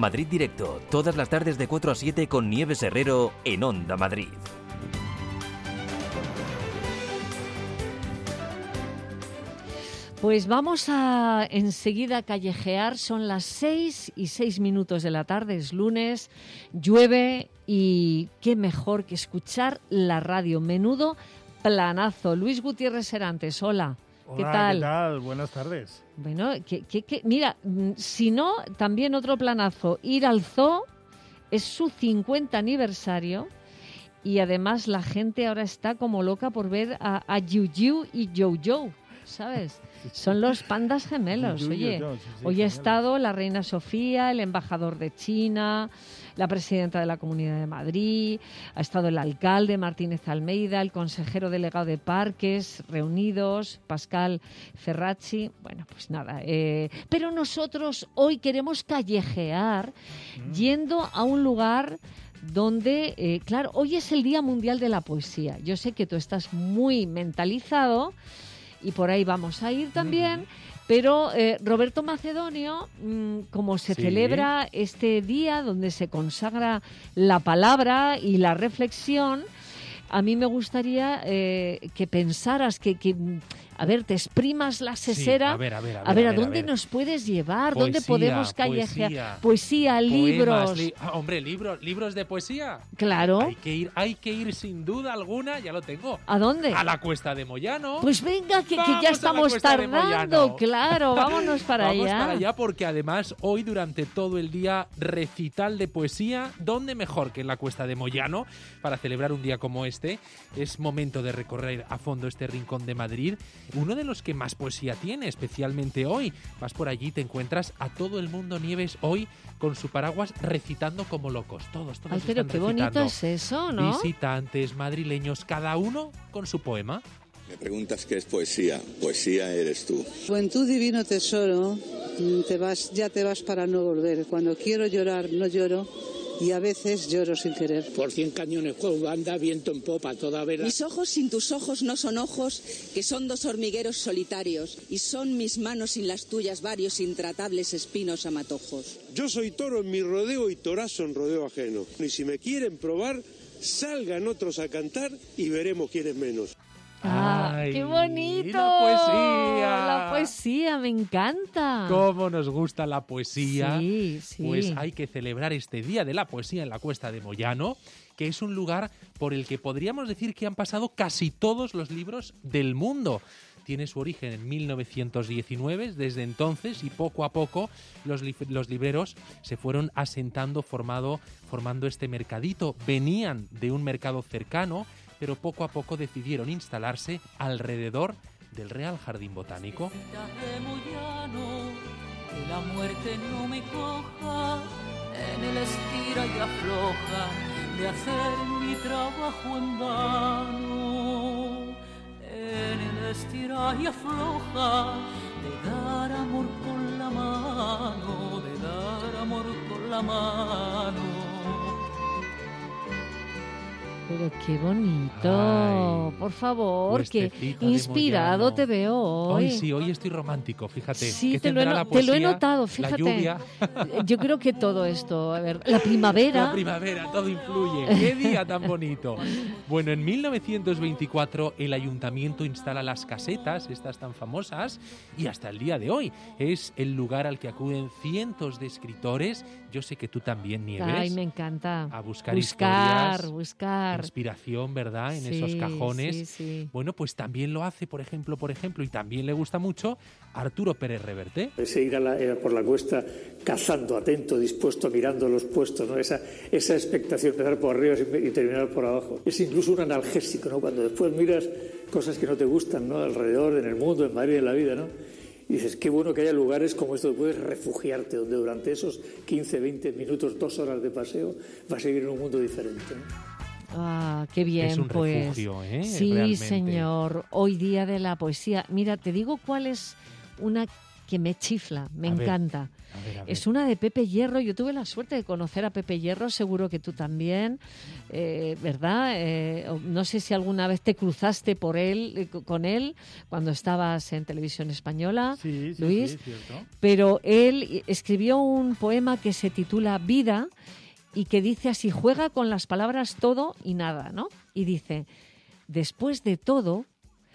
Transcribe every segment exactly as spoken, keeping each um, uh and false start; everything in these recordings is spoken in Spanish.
Madrid Directo, todas las tardes de cuatro a siete con Nieves Herrero en Onda Madrid. Pues vamos a enseguida callejear, son las seis y seis minutos de la tarde, es lunes, llueve y qué mejor que escuchar la radio. Menudo planazo. Luis Gutiérrez Serantes, hola. Hola, ¿Qué tal? ¿qué tal? Buenas tardes. Bueno, que, que, que, mira, si no, también otro planazo, ir al zoo, es su cincuenta aniversario y además la gente ahora está como loca por ver a, a Jiu Jiu y Joe Joe, ¿sabes? Son los pandas gemelos. Jiu Jiu, Oye, Joe, sí, sí, hoy ha gemelos. estado la reina Sofía, el embajador de China, la presidenta de la Comunidad de Madrid, ha estado el alcalde Martínez Almeida, el consejero delegado de Parques, reunidos, Pascal Ferracci. Bueno, pues nada. Eh, pero nosotros hoy queremos callejear mm. yendo a un lugar donde, eh, claro, hoy es el Día Mundial de la Poesía. Yo sé que tú estás muy mentalizado y por ahí vamos a ir también. Mm. Pero eh, Roberto Macedonio, mmm, como se sí. celebra este día donde se consagra la palabra y la reflexión, a mí me gustaría eh, que pensaras, que, que, a ver, te exprimas la sesera. Sí, a ver, a ver, a ver. A ver, ¿a, ver, dónde a ver. nos puedes llevar? Poesía, ¿Dónde podemos callejear? Poesía, poesía libros. Poemas, li- ah, hombre, libros, libros de poesía. Claro. Hay que ir, hay que ir sin duda alguna, ya lo tengo. ¿A dónde? A la Cuesta de Moyano. Pues venga, que, que ya estamos tardando. Claro, vámonos para Vamos allá. Vamos para allá porque además hoy durante todo el día recital de poesía. ¿Dónde mejor que en la Cuesta de Moyano para celebrar un día como este? Es momento de recorrer a fondo este rincón de Madrid, uno de los que más poesía tiene, especialmente hoy. Vas por allí y te encuentras a todo el mundo, Nieves, hoy con su paraguas recitando como locos. Todos, todos Ay, pero están qué recitando. bonito es eso, ¿no? Visitantes, madrileños, cada uno con su poema. Me preguntas qué es poesía. Poesía eres tú. Juventud, divino tesoro, te vas, ya te vas para no volver. Cuando quiero llorar, no lloro. Y a veces lloro sin querer. Por cien cañones juego banda, viento en popa, toda vela. Mis ojos sin tus ojos no son ojos, que son dos hormigueros solitarios. Y son mis manos sin las tuyas varios intratables espinos amatojos. Yo soy toro en mi rodeo y torazo en rodeo ajeno. Y si me quieren probar, salgan otros a cantar y veremos quién es menos. ¡Ah, Ay, qué bonito! La poesía. La poesía, me encanta. ¿Cómo nos gusta la poesía? Sí, sí. Pues hay que celebrar este Día de la Poesía en la Cuesta de Moyano, que es un lugar por el que podríamos decir que han pasado casi todos los libros del mundo. Tiene su origen en mil novecientos diecinueve, desde entonces, y poco a poco los, li- los libreros se fueron asentando, formado, formando este mercadito. Venían de un mercado cercano, pero poco a poco decidieron instalarse alrededor del Real Jardín Botánico. Que la muerte no me coja en el estira y afloja de hacer mi trabajo en vano, en el estira y afloja de dar amor con la mano, de dar amor con la mano. Pero qué bonito, Ay, por favor, que inspirado te veo hoy. Hoy sí, hoy estoy romántico, fíjate. Sí, ¿Qué te lo, he, tendrá la te poesía? lo he notado, fíjate. La lluvia. Yo creo que todo esto, a ver, la primavera. La primavera, todo influye. ¡Qué día tan bonito! Bueno, en mil novecientos veinticuatro el ayuntamiento instala las casetas, estas tan famosas, y hasta el día de hoy es el lugar al que acuden cientos de escritores. Yo sé que tú también, Nieves. Ay, me encanta. A buscar, buscar historias. Buscar, Inspiración, ¿verdad? En sí, esos cajones. Sí, sí. Bueno, pues también lo hace, por ejemplo, por ejemplo, y también le gusta mucho Arturo Pérez Reverte. Ese ir a la, a por la cuesta cazando, atento, dispuesto, mirando los puestos, ¿no? Esa, esa expectación, empezar por arriba y terminar por abajo. Es incluso un analgésico, ¿no? Cuando después miras cosas que no te gustan, ¿no? Alrededor, en el mundo, en Madrid, en la vida, ¿no? Y dices, qué bueno que haya lugares como esto, donde puedes refugiarte, donde durante esos quince, veinte minutos, dos horas de paseo, vas a vivir en un mundo diferente, ¿no? Ah, qué bien, es un pues. refugio, ¿eh? Sí, Realmente. señor. Hoy día de la poesía. Mira, te digo cuál es una que me chifla, me A ver, encanta. a ver, a ver. Es una de Pepe Hierro. Yo tuve la suerte de conocer a Pepe Hierro, seguro que tú también, eh, ¿verdad? Eh, no sé si alguna vez te cruzaste por él, eh, con él cuando estabas en Televisión Española, Sí, sí, Luis. sí, es cierto. Pero él escribió un poema que se titula Vida y que dice así: juega con las palabras todo y nada, ¿no? Y dice: después de todo,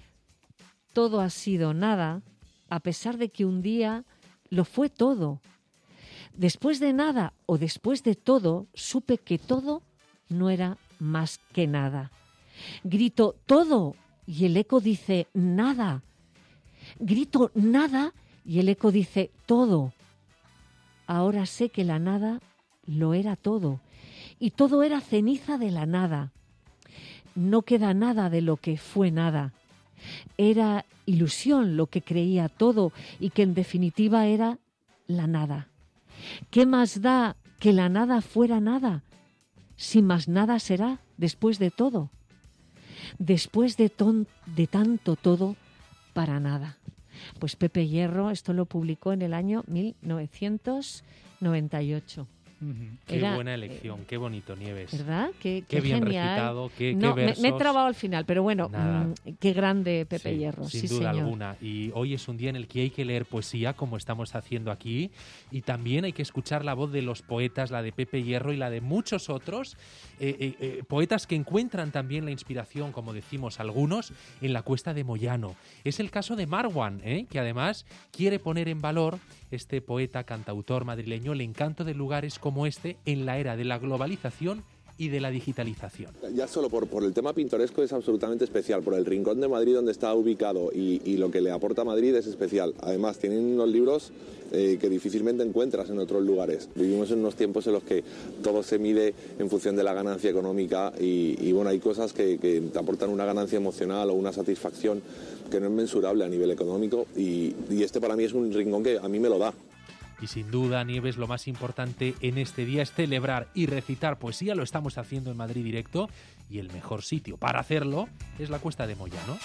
todo ha sido nada, a pesar de que un día lo fue todo. Después de nada o después de todo, supe que todo no era más que nada. Grito todo y el eco dice nada. Grito nada y el eco dice todo. Ahora sé que la nada lo era todo y todo era ceniza de la nada. No queda nada de lo que fue nada. Era ilusión lo que creía todo y que en definitiva era la nada. ¿Qué más da que la nada fuera nada? Si más nada será después de todo. Después de, ton- de tanto todo para nada. Pues Pepe Hierro esto lo publicó en el año mil novecientos noventa y ocho. Qué Era, buena elección, qué bonito, Nieves. ¿Verdad? Qué, Qué qué bien genial. recitado, qué, No, qué me- versos. Me, he trabado al final, pero bueno, Nada. mmm, qué grande Pepe Sí, Hierro. sin Sí, duda señor. alguna. Y hoy es un día en el que hay que leer poesía, como estamos haciendo aquí, y también hay que escuchar la voz de los poetas, la de Pepe Hierro y la de muchos otros, eh, eh, eh, poetas que encuentran también la inspiración, como decimos algunos, en la Cuesta de Moyano. Es el caso de Marwan, ¿eh? que además quiere poner en valor, este poeta, cantautor madrileño, el encanto de lugares como este en la era de la globalización y de la digitalización. Ya solo por, por el tema pintoresco es absolutamente especial, por el rincón de Madrid donde está ubicado y, y lo que le aporta a Madrid es especial. Además, tienen unos libros eh, que difícilmente encuentras en otros lugares. Vivimos en unos tiempos en los que todo se mide en función de la ganancia económica y, y bueno, hay cosas que, que te aportan una ganancia emocional o una satisfacción que no es mensurable a nivel económico y, y este para mí es un rincón que a mí me lo da. Y sin duda, Nieves, lo más importante en este día es celebrar y recitar poesía. Lo estamos haciendo en Madrid Directo y el mejor sitio para hacerlo es la Cuesta de Moyano.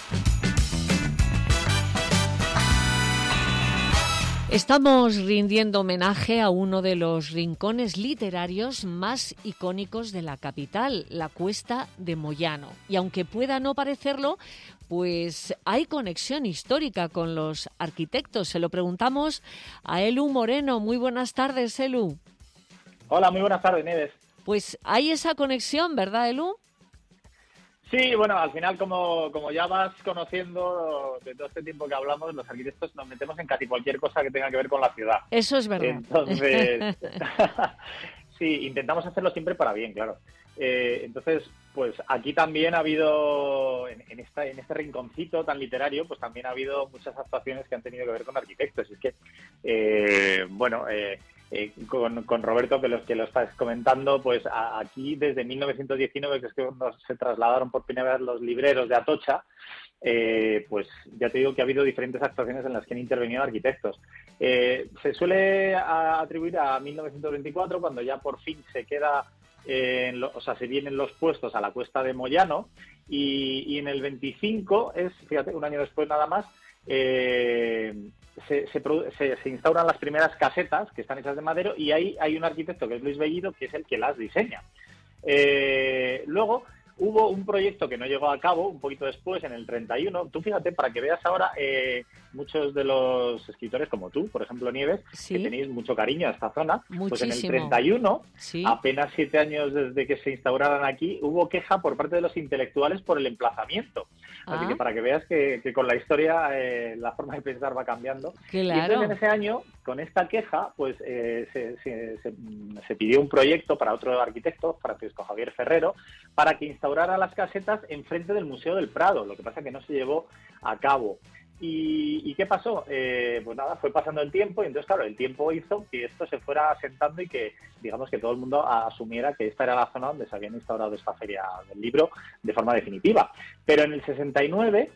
Estamos rindiendo homenaje a uno de los rincones literarios más icónicos de la capital, la Cuesta de Moyano. Y aunque pueda no parecerlo, pues hay conexión histórica con los arquitectos. Se lo preguntamos a Elu Moreno. Muy buenas tardes, Elu. Hola, muy buenas tardes, Nieves. Pues hay esa conexión, ¿verdad, Elu? Sí, bueno, al final, como, como ya vas conociendo de todo este tiempo que hablamos, los arquitectos nos metemos en casi cualquier cosa que tenga que ver con la ciudad. Eso es verdad. Entonces, sí, intentamos hacerlo siempre para bien, claro. Eh, entonces, pues aquí también ha habido, en, en, esta, en este rinconcito tan literario, pues también ha habido muchas actuaciones que han tenido que ver con arquitectos. Es que, eh, bueno... Eh, Eh, con, con Roberto, que los que lo estás comentando, pues a, aquí desde mil novecientos diecinueve, que es que nos, se trasladaron por primera vez los libreros de Atocha, eh, pues ya te digo que ha habido diferentes actuaciones en las que han intervenido arquitectos. Eh, se suele a, atribuir a mil novecientos veinticuatro, cuando ya por fin se queda, eh, en lo, o sea, se vienen los puestos a la Cuesta de Moyano, y, y en el veinticinco, es, fíjate, un año después nada más, eh, Se, se, se, se instauran las primeras casetas que están hechas de madera y ahí hay un arquitecto que es Luis Bellido, que es el que las diseña. Eh, luego hubo un proyecto que no llegó a cabo un poquito después, en el treinta y uno. Tú fíjate, para que veas ahora, eh, muchos de los escritores como tú, por ejemplo Nieves, sí, que tenéis mucho cariño a esta zona, muchísimo. Pues en el treinta y uno, sí, apenas siete años desde que se instauraran aquí, hubo queja por parte de los intelectuales por el emplazamiento. Así ah. que para que veas que, que con la historia eh, la forma de pensar va cambiando. Claro. Y entonces en ese año, con esta queja, pues eh, se, se, se, se pidió un proyecto para otro arquitecto, Francisco Javier Ferrero, para que instaurara las casetas enfrente del Museo del Prado. Lo que pasa es que no se llevó a cabo. ¿Y, y qué pasó? Eh, pues nada, fue pasando el tiempo y entonces, claro, el tiempo hizo que esto se fuera asentando y que, digamos, que todo el mundo asumiera que esta era la zona donde se habían instaurado esta feria del libro de forma definitiva. Pero en el sesenta y nueve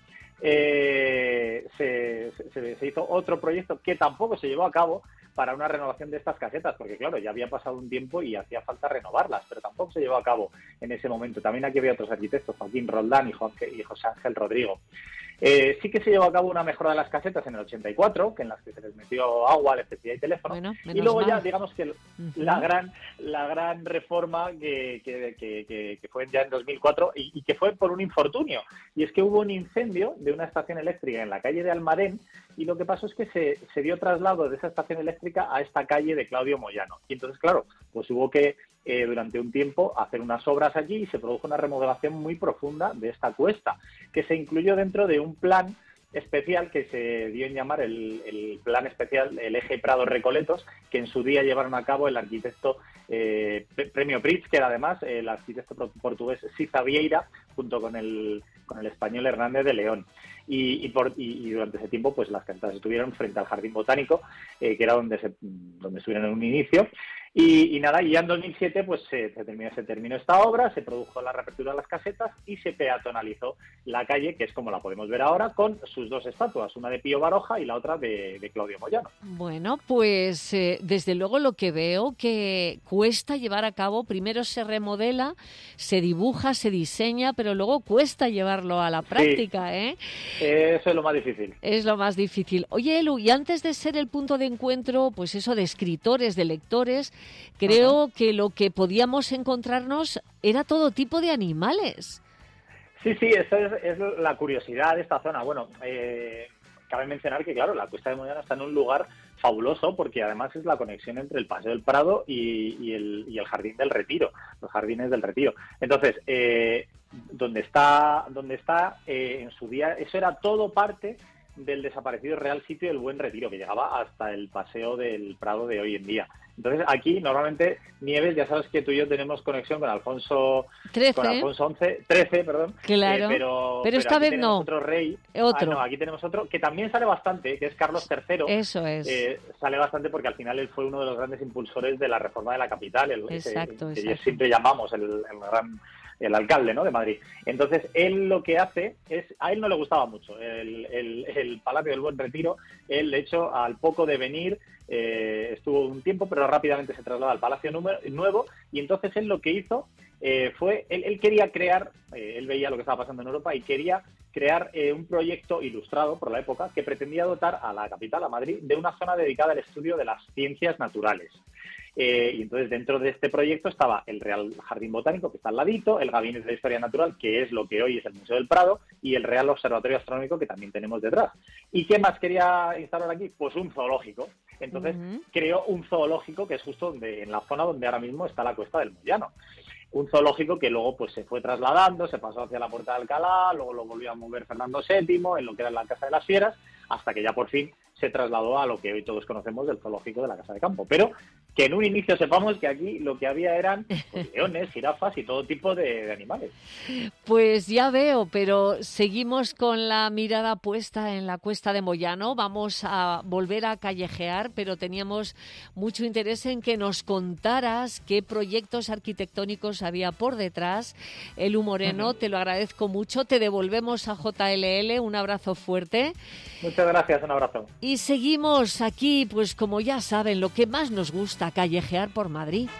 eh, se, se, se hizo otro proyecto que tampoco se llevó a cabo para una renovación de estas casetas, porque claro, ya había pasado un tiempo y hacía falta renovarlas, pero tampoco se llevó a cabo en ese momento. También aquí había otros arquitectos, Joaquín Roldán y José Ángel Rodrigo. Eh, sí que se llevó a cabo una mejora de las casetas en el ochenta y cuatro, que en las que se les metió agua, electricidad y teléfono. Bueno, y luego mal. ya, digamos que Uh-huh. la gran la gran reforma que, que, que, que, que fue ya en dos mil cuatro y, y que fue por un infortunio. Y es que hubo un incendio de una estación eléctrica en la calle de Almadén y lo que pasó es que se, se dio traslado de esa estación eléctrica a esta calle de Claudio Moyano. Y entonces, claro, pues hubo que eh, durante un tiempo hacer unas obras allí y se produjo una remodelación muy profunda de esta cuesta, que se incluyó dentro de un plan especial que se dio en llamar el, el plan especial, el eje Prado Recoletos, que en su día llevaron a cabo el arquitecto eh, Premio Pritzker, además, el arquitecto portugués Siza Vieira, junto con el, con el español Hernández de León. Y, y, por, y, y durante ese tiempo, pues las casetas estuvieron frente al Jardín Botánico, eh, que era donde se, donde estuvieron en un inicio. Y, y nada, y ya en dos mil siete pues se, se, terminó, se terminó esta obra, se produjo la reapertura de las casetas y se peatonalizó la calle, que es como la podemos ver ahora, con sus dos estatuas, una de Pío Baroja y la otra de, de Claudio Moyano. Bueno, pues eh, desde luego lo que veo que cuesta llevar a cabo, primero se remodela, se dibuja, se diseña, pero luego cuesta llevarlo a la práctica, sí. ¿eh? Eso es lo más difícil. Es lo más difícil. Oye, Elu, y antes de ser el punto de encuentro, pues eso, de escritores, de lectores, creo uh-huh. que lo que podíamos encontrarnos era todo tipo de animales. Sí, sí, esa es, es la curiosidad de esta zona. Bueno, eh, cabe mencionar que, claro, la Cuesta de Moyano está en un lugar fabuloso porque además es la conexión entre el Paseo del Prado y, y, el, y el Jardín del Retiro, los Jardines del Retiro. Entonces, eh, donde está, donde está eh, en su día, eso era todo parte del desaparecido Real Sitio del Buen Retiro, que llegaba hasta el Paseo del Prado de hoy en día. Entonces, aquí, normalmente, Nieves, ya sabes que tú y yo tenemos conexión con Alfonso trece. Con Alfonso once, trece, perdón. Claro, eh, pero, pero, pero esta vez no. Otro rey. Otro. Ah, no, aquí tenemos otro, que también sale bastante, que es Carlos tercero. Eso es. Eh, sale bastante porque al final él fue uno de los grandes impulsores de la reforma de la capital, el, exacto, ese, exacto. que siempre llamamos el, el gran... el alcalde, ¿no?, de Madrid. Entonces, él lo que hace es... A él no le gustaba mucho el, el, el Palacio del Buen Retiro. Él, de hecho, al poco de venir, eh, estuvo un tiempo, pero rápidamente se trasladó al Palacio Nuevo, y entonces él lo que hizo eh, fue... Él, él quería crear... Eh, él veía lo que estaba pasando en Europa y quería crear eh, un proyecto ilustrado por la época que pretendía dotar a la capital, a Madrid, de una zona dedicada al estudio de las ciencias naturales. Eh, y entonces dentro de este proyecto estaba el Real Jardín Botánico, que está al ladito, el Gabinete de Historia Natural, que es lo que hoy es el Museo del Prado, y el Real Observatorio Astronómico, que también tenemos detrás. ¿Y qué más quería instalar aquí? Pues un zoológico. Entonces uh-huh. creó un zoológico que es justo donde, en la zona donde ahora mismo está la Cuesta del Moyano. Un zoológico que luego pues se fue trasladando, se pasó hacia la Puerta de Alcalá, luego lo volvió a mover Fernando séptimo en lo que era la Casa de las Fieras, hasta que ya por fin se trasladó a lo que hoy todos conocemos del zoológico de la Casa de Campo. Pero que en un inicio sepamos que aquí lo que había eran pues, leones, jirafas y todo tipo de, de animales. Pues ya veo, pero seguimos con la mirada puesta en la Cuesta de Moyano. Vamos a volver a callejear, pero teníamos mucho interés en que nos contaras qué proyectos arquitectónicos había por detrás. Elu Moreno, uh-huh. te lo agradezco mucho. Te devolvemos a J L L. Un abrazo fuerte. Muchas gracias, un abrazo. Y seguimos aquí, pues como ya saben, lo que más nos gusta, callejear por Madrid.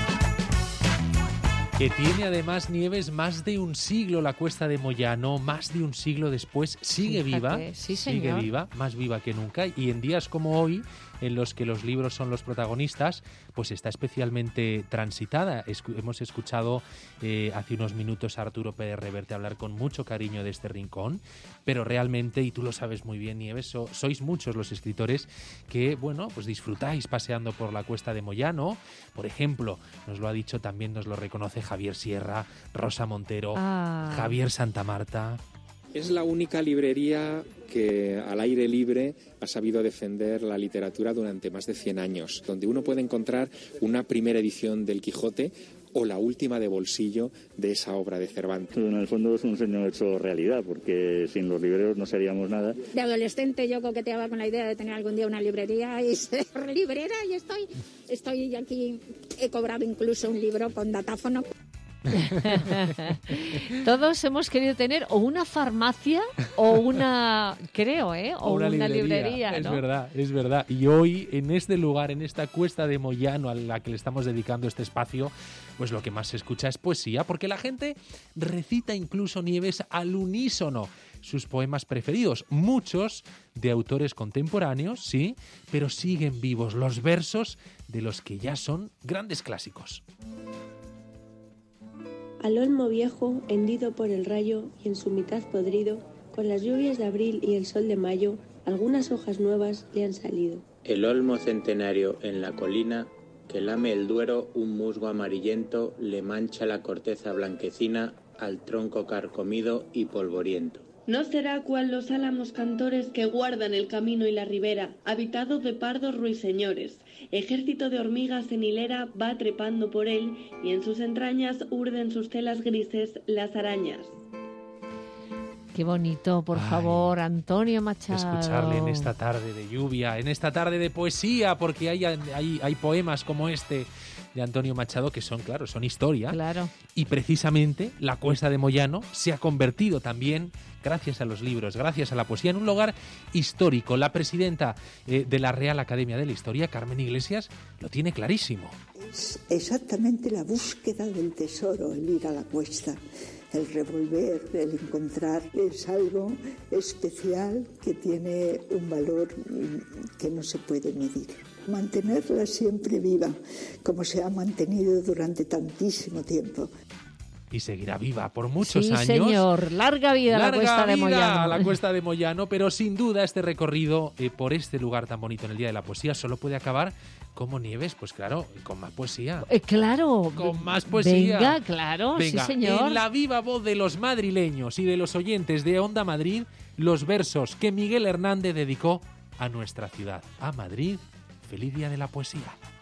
Que tiene además, Nieves, más de un siglo la Cuesta de Moyano, más de un siglo después, sigue Fíjate, viva, sí, sigue viva, más viva que nunca, y en días como hoy, en los que los libros son los protagonistas, pues está especialmente transitada. Escu- hemos escuchado eh, hace unos minutos a Arturo Pérez Reverte hablar con mucho cariño de este rincón, pero realmente, y tú lo sabes muy bien, Nieves, so, sois muchos los escritores que, bueno, pues disfrutáis paseando por la Cuesta de Moyano. Por ejemplo, nos lo ha dicho, también nos lo reconoce Javier Sierra, Rosa Montero, ah. Javier Santamarta. Es la única librería que al aire libre ha sabido defender la literatura durante más de cien años, donde uno puede encontrar una primera edición del Quijote o la última de bolsillo de esa obra de Cervantes. En el fondo es un sueño hecho realidad, porque sin los libreros no seríamos nada. De adolescente yo coqueteaba con la idea de tener algún día una librería y ser librera, y estoy, estoy aquí, he cobrado incluso un libro con datáfono. Todos hemos querido tener o una farmacia o una, creo, ¿eh? O, o una, una librería, librería, ¿no? Es verdad, es verdad. Y hoy, en este lugar, en esta Cuesta de Moyano a la que le estamos dedicando este espacio, pues lo que más se escucha es poesía, porque la gente recita incluso, Nieves, al unísono sus poemas preferidos. Muchos de autores contemporáneos, sí, pero siguen vivos los versos de los que ya son grandes clásicos. Al olmo viejo, hendido por el rayo y en su mitad podrido, con las lluvias de abril y el sol de mayo, algunas hojas nuevas le han salido. El olmo centenario en la colina, que lame el Duero, un musgo amarillento, le mancha la corteza blanquecina al tronco carcomido y polvoriento. No será cual los álamos cantores que guardan el camino y la ribera, habitado de pardos ruiseñores. Ejército de hormigas en hilera va trepando por él, y en sus entrañas urden sus telas grises las arañas. Qué bonito, por Ay, favor, Antonio Machado. Escucharle en esta tarde de lluvia, en esta tarde de poesía, porque hay, hay, hay poemas como este de Antonio Machado que son, claro, son historia. Claro. Y precisamente la Cuesta de Moyano se ha convertido también, gracias a los libros, gracias a la poesía, en un lugar histórico. La presidenta eh, de la Real Academia de la Historia, Carmen Iglesias, lo tiene clarísimo. Es exactamente la búsqueda del tesoro, el ir a la cuesta. El revolver, el encontrar, es algo especial que tiene un valor que no se puede medir. Mantenerla siempre viva, como se ha mantenido durante tantísimo tiempo. Y seguirá viva por muchos sí, años. Sí, señor. Larga vida a la Cuesta de Moyano. Larga vida a la Cuesta de Moyano, pero sin duda este recorrido eh, por este lugar tan bonito en el Día de la Poesía solo puede acabar como Nieves, pues claro, con más poesía. Eh, claro. Con más poesía. Venga, claro, Venga, sí señor. En la viva voz de los madrileños y de los oyentes de Onda Madrid, los versos que Miguel Hernández dedicó a nuestra ciudad, a Madrid. Feliz Día de la Poesía.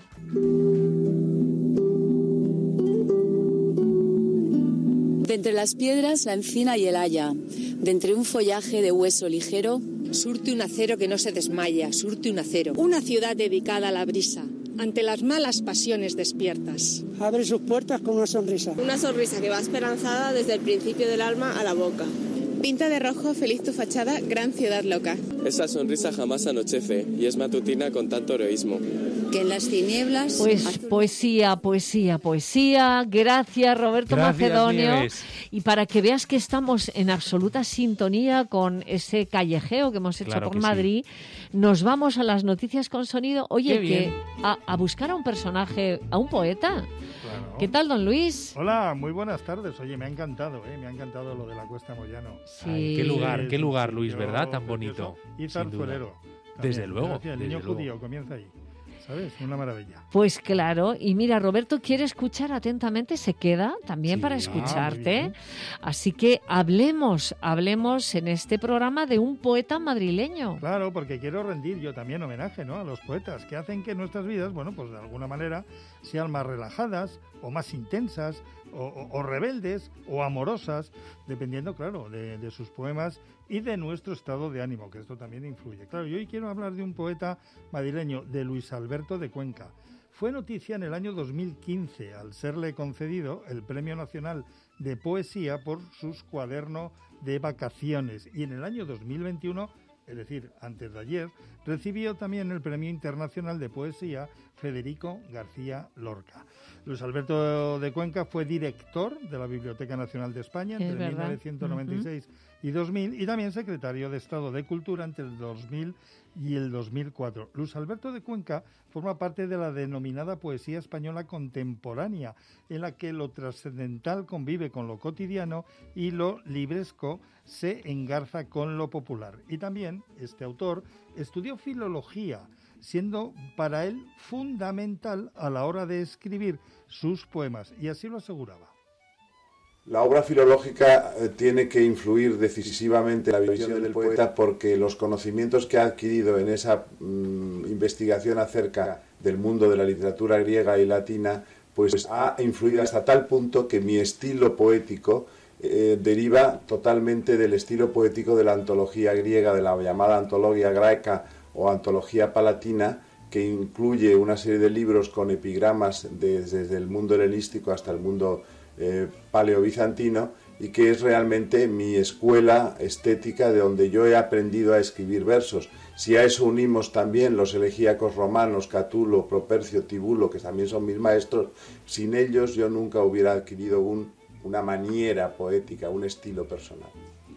De entre las piedras, la encina y el haya, de entre un follaje de hueso ligero, surte un acero que no se desmaya, surte un acero. Una ciudad dedicada a la brisa, ante las malas pasiones despiertas. Abre sus puertas con una sonrisa. Una sonrisa que va esperanzada desde el principio del alma a la boca. Pinta de rojo feliz tu fachada, gran ciudad loca. Esa sonrisa jamás anochece y es matutina con tanto heroísmo. Que en las tinieblas... Pues poesía, poesía, poesía. Gracias, Roberto Gracias, Macedonio. Nieves. Y para que veas que estamos en absoluta sintonía con ese callejeo que hemos hecho Claro por que Madrid, sí. nos vamos a las noticias con sonido. Oye, Qué bien. que a, a buscar a un personaje, a un poeta. Claro. ¿Qué tal, don Luis? Hola, muy buenas tardes. Oye, me ha encantado, ¿eh? Me ha encantado lo de la Cuesta Moyano. Sí. Ay, qué lugar, qué lugar, Luis, Yo, ¿verdad? Tan precioso. bonito. Y sin duda. zarzuelero. Desde También. luego. Gracias, el desde niño luego. judío comienza ahí. ¿Sabes? Una maravilla. Pues claro, y mira, Roberto quiere escuchar atentamente, se queda también Sí, para ah, muy escucharte. bien. Así que hablemos, hablemos en este programa de un poeta madrileño. Claro, porque quiero rendir yo también homenaje, ¿no?, a los poetas que hacen que nuestras vidas, bueno, pues de alguna manera sean más relajadas o más intensas o, o, o rebeldes o amorosas, dependiendo, claro, de, de sus poemas y de nuestro estado de ánimo, que esto también influye. Claro, yo hoy quiero hablar de un poeta madrileño, de Luis Alberto de Cuenca. Fue noticia en el año dos mil quince al serle concedido el Premio Nacional de Poesía por sus cuadernos de vacaciones. Y en el año dos mil veintiuno, es decir, antes de ayer, recibió también el Premio Internacional de Poesía Federico García Lorca. Luis Alberto de Cuenca fue director de la Biblioteca Nacional de España entre mil novecientos noventa y seis uh-huh. y dos mil, y también secretario de Estado de Cultura entre el dos mil y el dos mil cuatro. Luis Alberto de Cuenca forma parte de la denominada poesía española contemporánea, en la que lo trascendental convive con lo cotidiano y lo libresco se engarza con lo popular. Y también este autor estudió filología, siendo para él fundamental a la hora de escribir sus poemas, y así lo aseguraba. La obra filológica eh, tiene que influir decisivamente en la visión del poeta, porque los conocimientos que ha adquirido en esa mmm, investigación acerca del mundo de la literatura griega y latina, pues ha influido hasta tal punto que mi estilo poético eh, deriva totalmente del estilo poético de la antología griega, de la llamada antología greca o antología palatina, que incluye una serie de libros con epigramas de, desde el mundo helenístico hasta el mundo eh, paleo-bizantino, y que es realmente mi escuela estética de donde yo he aprendido a escribir versos. Si a eso unimos también los elegíacos romanos, Catulo, Propercio, Tibulo, que también son mis maestros, sin ellos yo nunca hubiera adquirido un, una maniera poética, un estilo personal.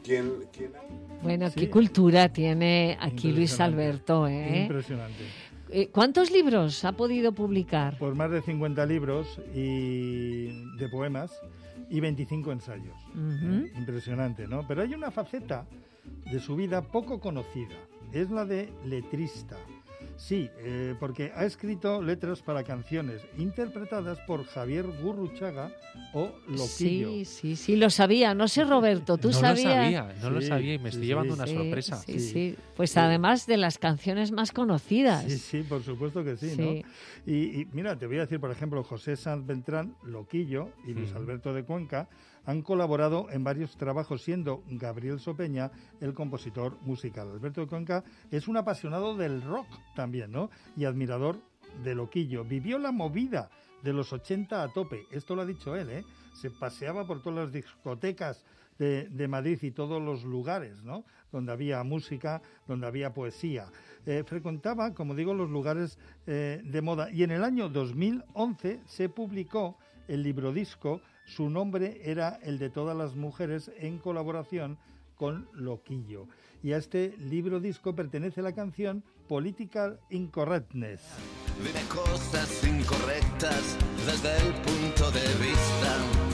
quien, quien... Bueno, Sí. qué cultura tiene aquí Luis Alberto, ¿eh? Impresionante. Eh, ¿Cuántos libros ha podido publicar? Pues más de cincuenta libros y de poemas y veinticinco ensayos. Ujú. ¿Eh? Impresionante, ¿no? Pero hay una faceta de su vida poco conocida. Es la de letrista. Sí, eh, porque ha escrito letras para canciones interpretadas por Javier Gurruchaga o Loquillo. Sí, sí, sí, lo sabía. No sé, Roberto, ¿tú no sabías? lo sabía, no lo Sí, sabía y me estoy sí, llevando sí. una Sí, sorpresa. Sí, sí. Pues además de las canciones más conocidas. Sí, sí, por supuesto que sí, Sí. ¿no? Y, y mira, te voy a decir, por ejemplo, José Sanz Beltrán, Loquillo, y Luis Mm. Alberto de Cuenca han colaborado en varios trabajos, siendo Gabriel Sopeña el compositor musical. Alberto de Cuenca es un apasionado del rock también, ¿no? Y admirador de Loquillo. Vivió la movida de los ochenta a tope. Esto lo ha dicho él, ¿eh? Se paseaba por todas las discotecas de, de Madrid y todos los lugares, ¿no? Donde había música, donde había poesía. Eh, frecuentaba, como digo, los lugares eh, de moda. Y en el año dos mil once se publicó el librodisco. Su nombre era el de todas las mujeres, en colaboración con Loquillo. Y a este librodisco pertenece la canción Political Incorrectness. Dime cosas incorrectas desde el punto de vista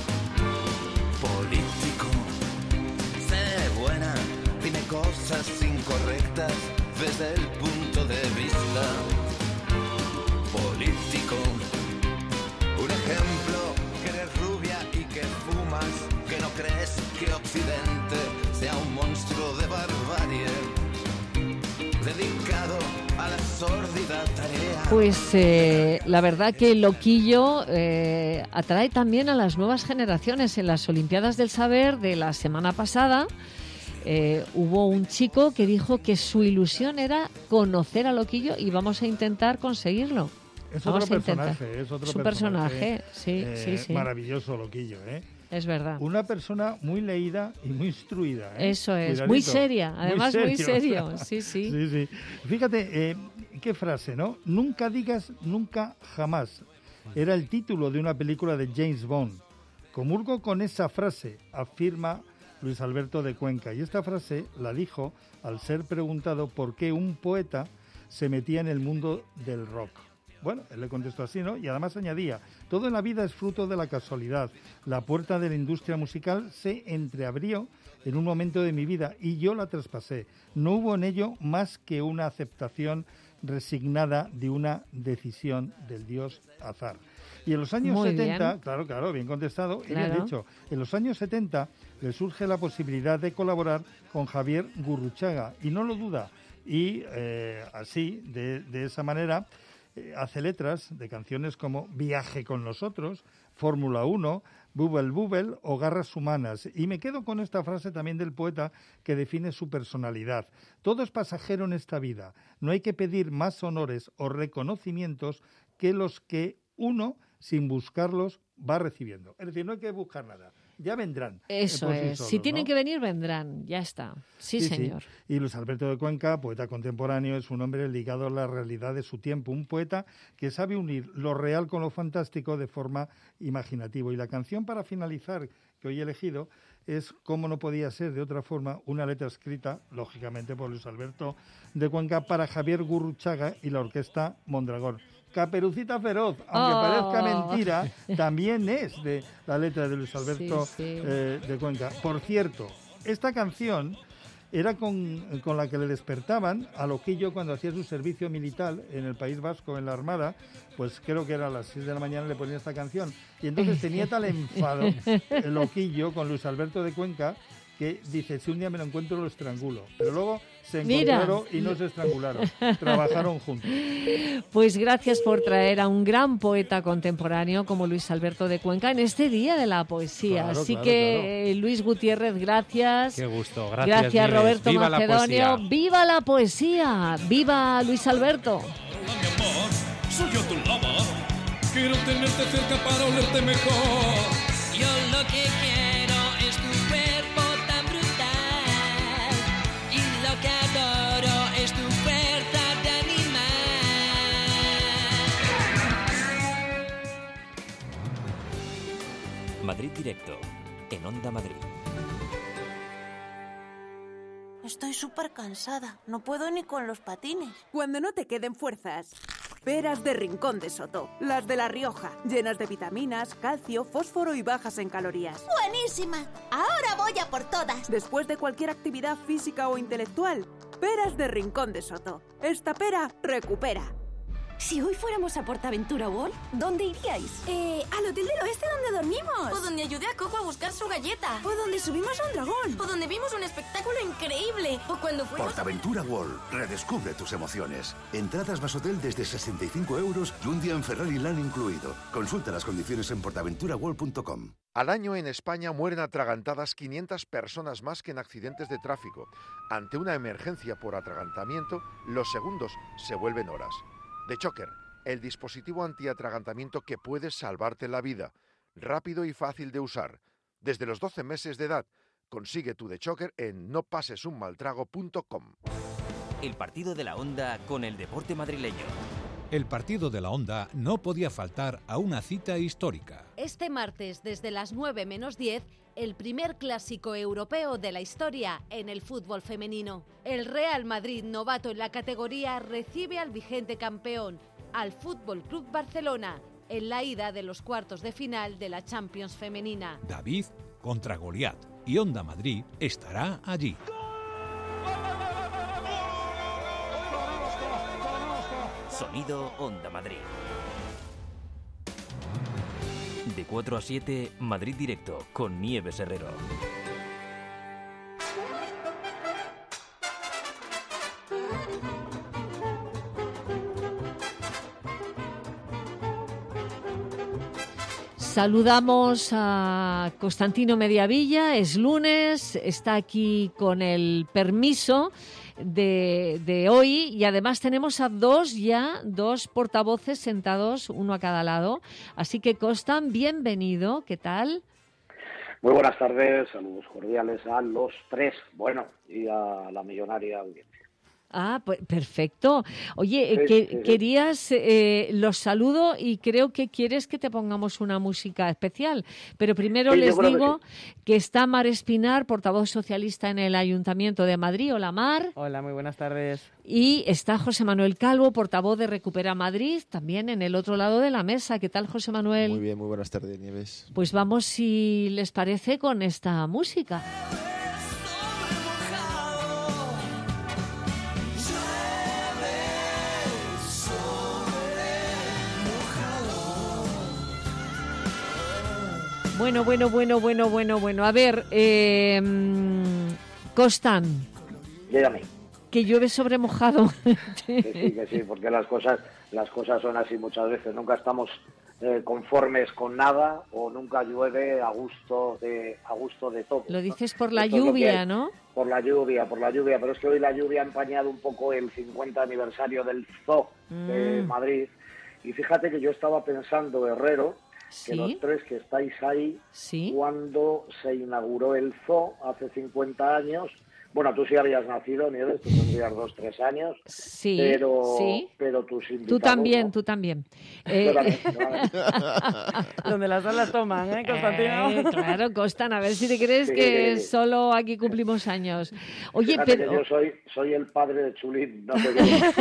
político. Sé buena, dime cosas incorrectas desde el punto de vista político. Un ejemplo, que eres rubia y que fumas, que no crees que Occidente sea un monstruo de barbarie dedicado a la sórdida tarea. Pues eh, la verdad que Loquillo eh, atrae también a las nuevas generaciones. En las Olimpiadas del Saber de la semana pasada eh, hubo un chico que dijo que su ilusión era conocer a Loquillo y vamos a intentar conseguirlo. Es Vamos otro a intentar. personaje, es otro Es un personaje, sí, eh, sí, sí. Maravilloso, Loquillo, ¿eh? Es verdad. Una persona muy leída y muy instruida, ¿eh? Eso es, Cuidadito. muy seria, además muy serio, sí, sí. Sí, sí. Fíjate, eh, qué frase, ¿no? Nunca digas nunca jamás. Era el título de una película de James Bond. Comulgo con esa frase, afirma Luis Alberto de Cuenca. Y esta frase la dijo al ser preguntado por qué un poeta se metía en el mundo del rock. Bueno, él le contestó así, ¿no? Y además añadía, todo en la vida es fruto de la casualidad. La puerta de la industria musical se entreabrió en un momento de mi vida y yo la traspasé. No hubo en ello más que una aceptación resignada de una decisión del dios azar. Y en los años Muy setenta, bien. claro, claro, bien contestado y Claro. bien dicho, en los años setenta le surge la posibilidad de colaborar con Javier Gurruchaga y no lo duda. Y eh, así, de, de esa manera, eh, hace letras de canciones como Viaje con nosotros, Fórmula uno, Bubble Bubble o Garras humanas. Y me quedo con esta frase también del poeta que define su personalidad. Todo es pasajero en esta vida. No hay que pedir más honores o reconocimientos que los que uno, sin buscarlos, va recibiendo. Es decir, no hay que buscar nada. Ya vendrán. Eso por sí es. solos, Si tienen ¿no? que venir, vendrán. Ya está. Sí, señor. Y Luis Alberto de Cuenca, poeta contemporáneo, es un hombre ligado a la realidad de su tiempo. Un poeta que sabe unir lo real con lo fantástico de forma imaginativa. Y la canción para finalizar que hoy he elegido es, como no podía ser de otra forma, una letra escrita, lógicamente, por Luis Alberto de Cuenca para Javier Gurruchaga y la orquesta Mondragón. Caperucita Feroz, aunque Oh. parezca mentira, también es de la letra de Luis Alberto Sí, sí. eh, de Cuenca. Por cierto, esta canción era con, con la que le despertaban a Loquillo cuando hacía su servicio militar en el País Vasco, en la Armada, pues creo que era a las seis de la mañana le ponía esta canción. Y entonces tenía tal enfado el Loquillo con Luis Alberto de Cuenca que dice, si un día me lo encuentro lo estrangulo. Pero luego se Mira. encontraron y no se estrangularon, trabajaron juntos. Pues gracias por traer a un gran poeta contemporáneo como Luis Alberto de Cuenca en este Día de la Poesía. Claro, Así claro, que, eh, Luis Gutiérrez, gracias. Qué gusto. Gracias, Gracias, Nieves. Roberto ¡Viva la Macedonio. poesía! ¡Viva la poesía! ¡Viva Luis Alberto! Soy yo tu lobo. Quiero tenerte cerca para olerte mejor. Yo lo que quiero es tu cuerpo tan brutal y lo que adoro es tu fuerza de animal. Madrid Directo, en Onda Madrid. Estoy súper cansada. No puedo ni con los patines. Cuando no te queden fuerzas, peras de Rincón de Soto. Las de La Rioja, llenas de vitaminas, calcio, fósforo y bajas en calorías. ¡Buenísima! Ahora voy a por todas. Después de cualquier actividad física o intelectual, peras de Rincón de Soto. Esta pera recupera. Si hoy fuéramos a Portaventura World, ¿dónde iríais? Eh, al Hotel del Oeste donde dormimos. O donde ayudé a Coco a buscar su galleta. O donde subimos a un dragón. O donde vimos un espectáculo increíble. O cuando fuimos... Portaventura World. Redescubre tus emociones. Entradas más hotel desde sesenta y cinco euros y un día en Ferrari Land incluido. Consulta las condiciones en portaventura world punto com. Al año en España mueren atragantadas quinientas personas más que en accidentes de tráfico. Ante una emergencia por atragantamiento, los segundos se vuelven horas. The Choker, el dispositivo antiatragantamiento que puede salvarte la vida. Rápido y fácil de usar. Desde los doce meses de edad, consigue tu The Choker en no pases un mal trago punto com. El partido de la Onda con el deporte madrileño. El partido de la Onda no podía faltar a una cita histórica. Este martes, desde las nueve menos diez, el primer clásico europeo de la historia en el fútbol femenino. El Real Madrid, novato en la categoría, recibe al vigente campeón, al Fútbol Club Barcelona, en la ida de los cuartos de final de la Champions femenina. David contra Goliat, y Onda Madrid estará allí. Sonido Onda Madrid. De cuatro a siete, Madrid Directo, con Nieves Herrero. Saludamos a Constantino Mediavilla, es lunes, está aquí con el permiso de, de hoy y además tenemos a dos ya, dos portavoces sentados, uno a cada lado. Así que, Constan, bienvenido, ¿qué tal? Muy buenas tardes, saludos cordiales a los tres, bueno, y a la millonaria audiencia. Ah, pues perfecto. Oye, Sí, que, sí, sí. querías, eh, los saludo y creo que quieres que te pongamos una música especial. Pero primero Sí, yo les creo que digo que, está Mar Espinar, portavoz socialista en el Ayuntamiento de Madrid. Hola, Mar. Hola, muy buenas tardes. Y está José Manuel Calvo, portavoz de Recupera Madrid, también en el otro lado de la mesa. ¿Qué tal, José Manuel? Muy bien, muy buenas tardes, Nieves. Pues vamos, si les parece, con esta música. Bueno, bueno, bueno, bueno, bueno, bueno. A ver, eh, Constan. Dígame. Que llueve sobre mojado. Que sí, que sí, porque las cosas, las cosas son así muchas veces. Nunca estamos eh, conformes con nada o nunca llueve a gusto de, a gusto de todo. Lo dices por la Esto es lo que lluvia, hay. ¿no? Por la lluvia, por la lluvia. Pero es que hoy la lluvia ha empañado un poco el cincuenta aniversario del Zoo de Mm. Madrid. Y fíjate que yo estaba pensando, Herrero, Sí. que los tres que estáis ahí, Sí. cuando se inauguró el zoo hace cincuenta años, bueno, tú sí habías nacido, Nieves, tú tendrías dos, tres años, Sí, pero, sí. pero tus invitados... Tú también, ¿no? tú también. Yo Eh, también, yo también. Donde las dos las toman, ¿eh, Constantino? Eh, claro, Constan, a ver si te crees Sí. que solo aquí cumplimos años. Oye, Fíjate pero... que yo soy, soy el padre de Chulín, no te creas.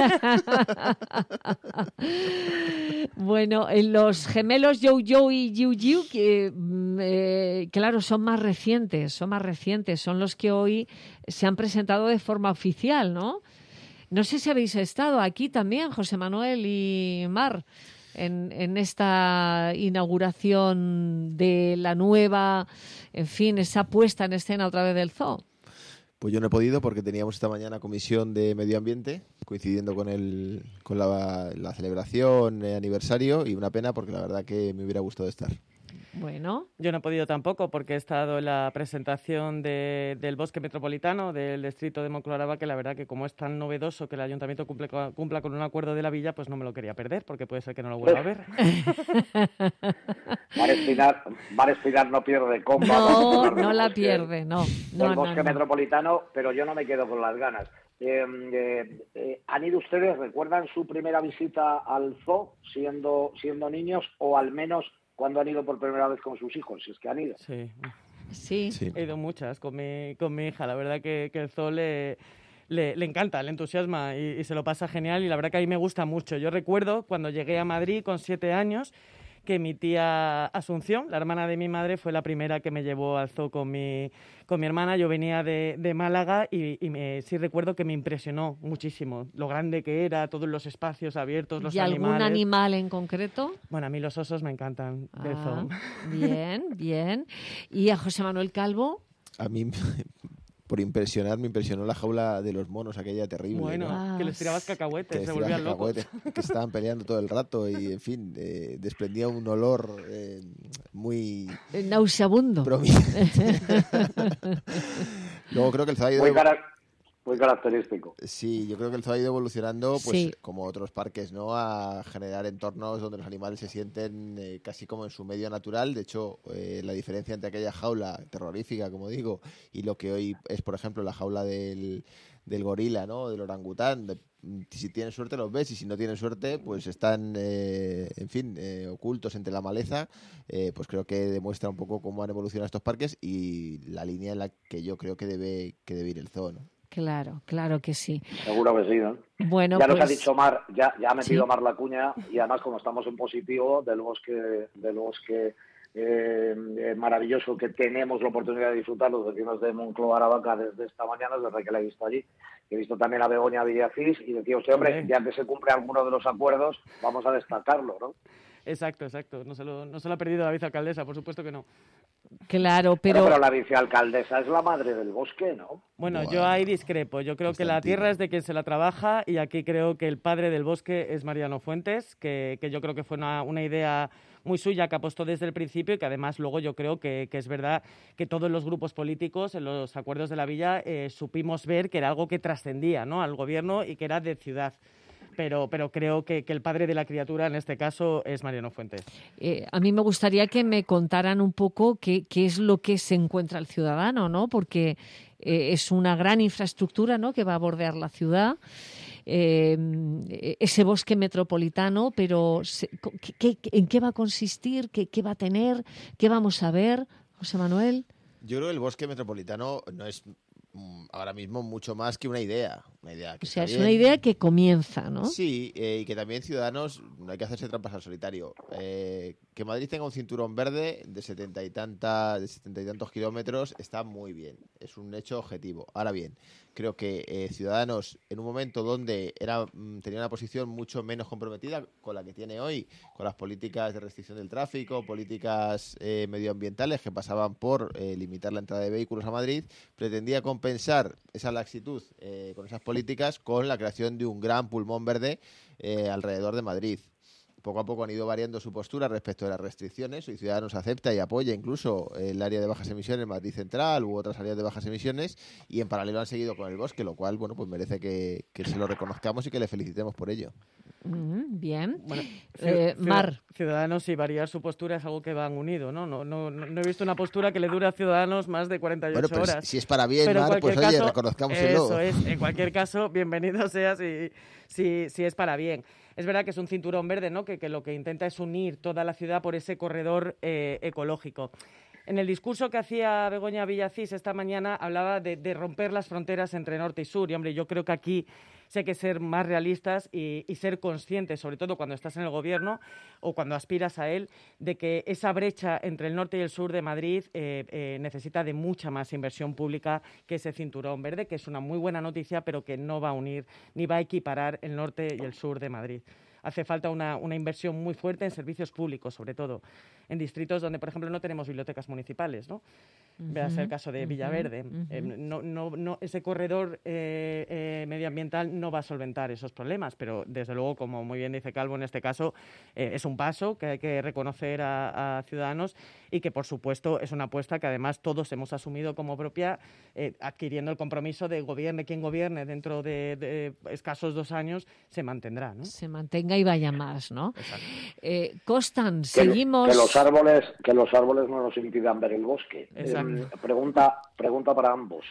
Bueno, eh, los gemelos Yo Yo y Jiu Jiu, que mm, eh, claro, son más recientes, son más recientes, son los que hoy se han presentado de forma oficial, ¿no? No sé si habéis estado aquí también, José Manuel y Mar, en, en esta inauguración de la nueva, en fin, esa puesta en escena otra vez del zoo. Pues yo no he podido porque teníamos esta mañana comisión de medio ambiente, coincidiendo con el con la, la celebración eh, aniversario, y una pena porque la verdad que me hubiera gustado estar. Bueno. Yo no he podido tampoco porque he estado en la presentación de, del Bosque Metropolitano del distrito de Moncloa, que la verdad que como es tan novedoso que el ayuntamiento cumple, cumpla con un acuerdo de la villa, pues no me lo quería perder porque puede ser que no lo vuelva a ver. Mar Espinar, Mar Espinar no pierde comba. No, Mar del no la Bosque- pierde, no. del no, no, Bosque no. Metropolitano, pero yo no me quedo con las ganas. Eh, eh, eh, ¿Han ido ustedes, recuerdan su primera visita al zoo siendo, siendo niños, o al menos cuando han ido por primera vez con sus hijos, si es que han ido? Sí. Sí. Sí. He ido muchas con mi, con mi hija. La verdad que, que el zoo le, le, le encanta, le entusiasma y, y se lo pasa genial. Y la verdad que a mí me gusta mucho. Yo recuerdo cuando llegué a Madrid con siete años que mi tía Asunción, la hermana de mi madre, fue la primera que me llevó al zoo con mi, con mi hermana. Yo venía de, de Málaga y, y me, sí recuerdo que me impresionó muchísimo lo grande que era, todos los espacios abiertos, los ¿Y animales. algún animal en concreto? Bueno, a mí los osos me encantan del Ah, zoo. bien, bien. ¿Y a José Manuel Calvo? A mí, por impresionar, me impresionó la jaula de los monos, aquella terrible. Bueno, ¿no? que les tirabas Que cacahuetes, les se tiraban volvían locos. cacahuetes, que estaban peleando todo el rato y, en fin, eh, desprendía un olor eh, muy... Nauseabundo. prominente. Luego creo que el zoo ha ido... Muy, cara- muy característico. Sí, yo creo que el zoo ha ido evolucionando, pues Sí. como otros parques, ¿no? A generar entornos donde los animales se sienten eh, casi como en su medio natural. De hecho, eh, la diferencia entre aquella jaula terrorífica, como digo, y lo que hoy es, por ejemplo, la jaula del, del gorila, ¿no? Del orangután. De- si tienen suerte los ves y si no tienen suerte, pues están, eh, en fin, eh, ocultos entre la maleza. Eh, pues creo que demuestra un poco cómo han evolucionado estos parques y la línea en la que yo creo que debe, que debe ir el zoo, ¿no? Claro, claro que sí. Seguro que sí, ¿no? Bueno, ya nos pues, ha dicho Mar, ya, ya ha metido sí. Mar la cuña y además como estamos en positivo del bosque, del bosque eh, eh, maravilloso que tenemos la oportunidad de disfrutar los vecinos de Moncloa Aravaca desde esta mañana, desde que la he visto allí. He visto también a Begoña Villacís y decía usted, hombre, Hombre. ya que se cumple alguno de los acuerdos, vamos a destacarlo, ¿no? Exacto, exacto. No se lo, no se lo ha perdido la vicealcaldesa, por supuesto que no. Claro, Pero, pero... pero la vicealcaldesa es la madre del bosque, ¿no? Bueno, Bueno, yo ahí discrepo. Yo creo que la Constantino. tierra es de quien se la trabaja y aquí creo que el padre del bosque es Mariano Fuentes, que, que yo creo que fue una, una idea muy suya que apostó desde el principio y que además luego yo creo que, que es verdad que todos los grupos políticos en los acuerdos de la villa eh, supimos ver que era algo que trascendía, ¿no?, al gobierno y que era de ciudad. Pero, pero creo que, que el padre de la criatura en este caso es Mariano Fuentes. Eh, a mí me gustaría que me contaran un poco qué, qué es lo que se encuentra el ciudadano, ¿no? Porque eh, es una gran infraestructura, ¿no?, que va a bordear la ciudad. Eh, ese bosque metropolitano, pero se, ¿qué, qué, ¿en qué va a consistir? ¿Qué, ¿Qué va a tener? ¿Qué vamos a ver, José Manuel? Yo creo que el bosque metropolitano no es mm, ahora mismo mucho más que una idea. Una idea que O sea, está es bien. una idea que comienza, ¿no? Sí, eh, y que también Ciudadanos, no hay que hacerse trampas al solitario. Eh, que Madrid tenga un cinturón verde de setenta y tanta, de setenta y tantos kilómetros está muy bien. Es un hecho objetivo. Ahora bien, creo que eh, Ciudadanos, en un momento donde era mm, tenía una posición mucho menos comprometida con la que tiene hoy, con las políticas de restricción del tráfico, políticas eh, medioambientales que pasaban por eh, limitar la entrada de vehículos a Madrid, pretendía compensar esa laxitud eh, con esas políticas con la creación de un gran pulmón verde eh, alrededor de Madrid. Poco a poco han ido variando su postura respecto de las restricciones. Hoy Ciudadanos acepta y apoya incluso el área de bajas emisiones, Madrid Central u otras áreas de bajas emisiones, y en paralelo han seguido con el bosque, lo cual, bueno, pues merece que, que se lo reconozcamos y que le felicitemos por ello. Mm, bien. Bueno, Eh, Ciu- Mar. Ciudadanos y variar su postura es algo que van unido, ¿no? No, no, no, no he visto una postura que le dure a Ciudadanos más de cuarenta y ocho Bueno, pero horas. si, si es para bien, Pero en Mar, pues cualquier oye, caso, reconozcámoselo. Eso es, en cualquier caso, bienvenido sea si, si, si es para bien. Es verdad que es un cinturón verde, ¿no?, que, que lo que intenta es unir toda la ciudad por ese corredor eh, ecológico. En el discurso que hacía Begoña Villacís esta mañana hablaba de, de romper las fronteras entre norte y sur. Y, hombre, yo creo que aquí sí hay que ser más realistas y, y ser conscientes, sobre todo cuando estás en el gobierno o cuando aspiras a él, de que esa brecha entre el norte y el sur de Madrid eh, eh, necesita de mucha más inversión pública que ese cinturón verde, que es una muy buena noticia, pero que no va a unir ni va a equiparar el norte y el sur de Madrid. Hace falta una, una inversión muy fuerte en servicios públicos, sobre todo en distritos donde, por ejemplo, no tenemos bibliotecas municipales, ¿no? Véase el caso de Villaverde. Uh-huh. Eh, no, no, no, ese corredor eh, eh, medioambiental no va a solventar esos problemas, pero desde luego, como muy bien dice Calvo, en este caso eh, es un paso que hay que reconocer a, a Ciudadanos y que, por supuesto, es una apuesta que además todos hemos asumido como propia, eh, adquiriendo el compromiso de gobierne quien gobierne dentro de, de escasos dos años, se mantendrá, ¿no? Se mantenga y vaya más, ¿no? Eh, Constan, Que, seguimos... que los árboles que los árboles no nos impidan ver el bosque. Exacto. Eh, pregunta pregunta para ambos.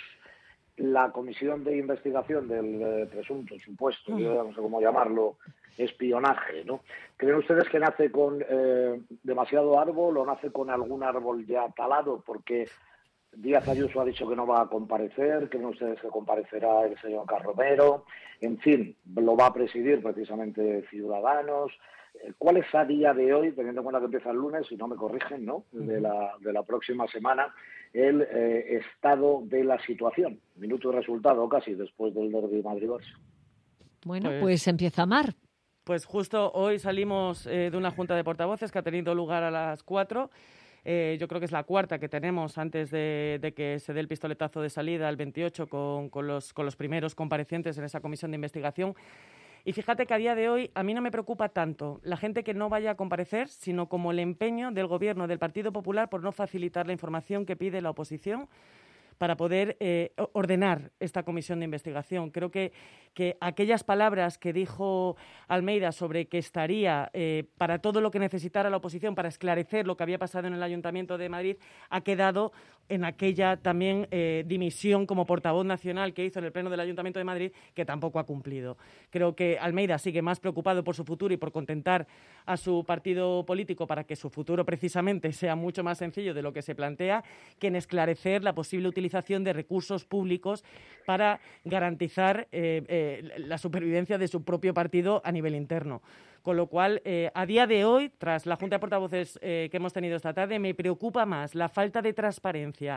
La comisión de investigación del eh, presunto, supuesto, yo no sé cómo llamarlo, espionaje, ¿no? ¿Creen ustedes que nace con eh, demasiado árbol o nace con algún árbol ya talado? Porque Díaz Ayuso ha dicho que no va a comparecer, que no sé si comparecerá el señor Carromero, en fin, lo va a presidir precisamente Ciudadanos. ¿Cuál es a día de hoy, teniendo en cuenta que empieza el lunes, si no me corrigen, ¿no?, de la, de la próxima semana, el eh, estado de la situación? Minuto y resultado casi después del derbi Madrid-Barça. Bueno, pues, pues empieza Mar. Pues justo hoy salimos eh, de una junta de portavoces que ha tenido lugar a las cuatro. Eh, yo creo que es la cuarta que tenemos antes de, de que se dé el pistoletazo de salida el veintiocho con, con, los, con los primeros comparecientes en esa comisión de investigación. Y fíjate que a día de hoy a mí no me preocupa tanto la gente que no vaya a comparecer, sino como el empeño del Gobierno del Partido Popular por no facilitar la información que pide la oposición para poder eh, ordenar esta comisión de investigación. Creo que, que aquellas palabras que dijo Almeida sobre que estaría eh, para todo lo que necesitara la oposición para esclarecer lo que había pasado en el Ayuntamiento de Madrid ha quedado en aquella también eh, dimisión como portavoz nacional que hizo en el Pleno del Ayuntamiento de Madrid, que tampoco ha cumplido. Creo que Almeida sigue más preocupado por su futuro y por contentar a su partido político para que su futuro precisamente sea mucho más sencillo de lo que se plantea, que en esclarecer la posible utilización de recursos públicos para garantizar eh, eh, la supervivencia de su propio partido a nivel interno. Con lo cual, eh, a día de hoy, tras la Junta de Portavoces eh, que hemos tenido esta tarde, me preocupa más la falta de transparencia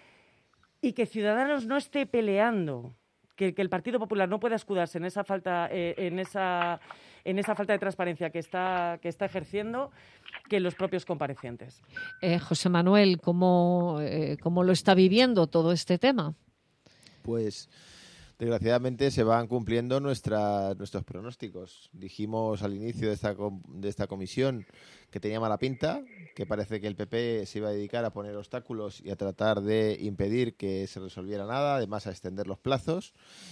y que Ciudadanos no esté peleando, que, que el Partido Popular no pueda escudarse en esa falta, eh, en esa, en esa falta de transparencia que está, que está ejerciendo, que los propios comparecientes. Eh, José Manuel, ¿cómo, eh, ¿cómo lo está viviendo todo este tema? Pues desgraciadamente se van cumpliendo nuestra, nuestros pronósticos. Dijimos al inicio de esta, de esta comisión que tenía mala pinta, que parece que el P P se iba a dedicar a poner obstáculos y a tratar de impedir que se resolviera nada, además a extender los plazos.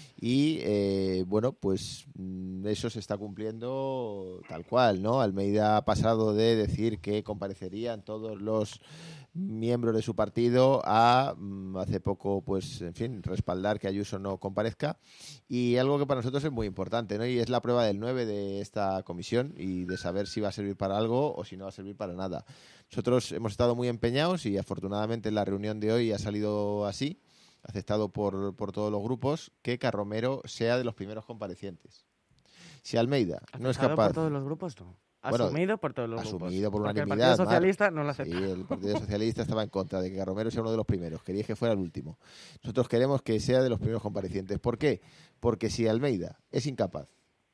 Y, eh, bueno, pues eso se está cumpliendo tal cual, ¿no? Almeida ha pasado de decir que comparecerían todos los miembros de su partido a hace poco, pues, en fin, respaldar que Ayuso no comparezca, y algo que para nosotros es muy importante, ¿no? Y es la prueba del nueve de esta comisión y de saber si va a servir para algo o si no va a servir para nada. Nosotros hemos estado muy empeñados y afortunadamente en la reunión de hoy ha salido así, aceptado por, por todos los grupos, que Carromero sea de los primeros comparecientes. Si Almeida no es capaz... por todos los grupos, no. Bueno, asumido por todos los asumido grupos. Asumido por unanimidad. El Partido Socialista Mar, no lo acepta. Sí, el Partido Socialista estaba en contra de que Carromero sea uno de los primeros. Quería que fuera el último. Nosotros queremos que sea de los primeros comparecientes. ¿Por qué? Porque si Almeida es incapaz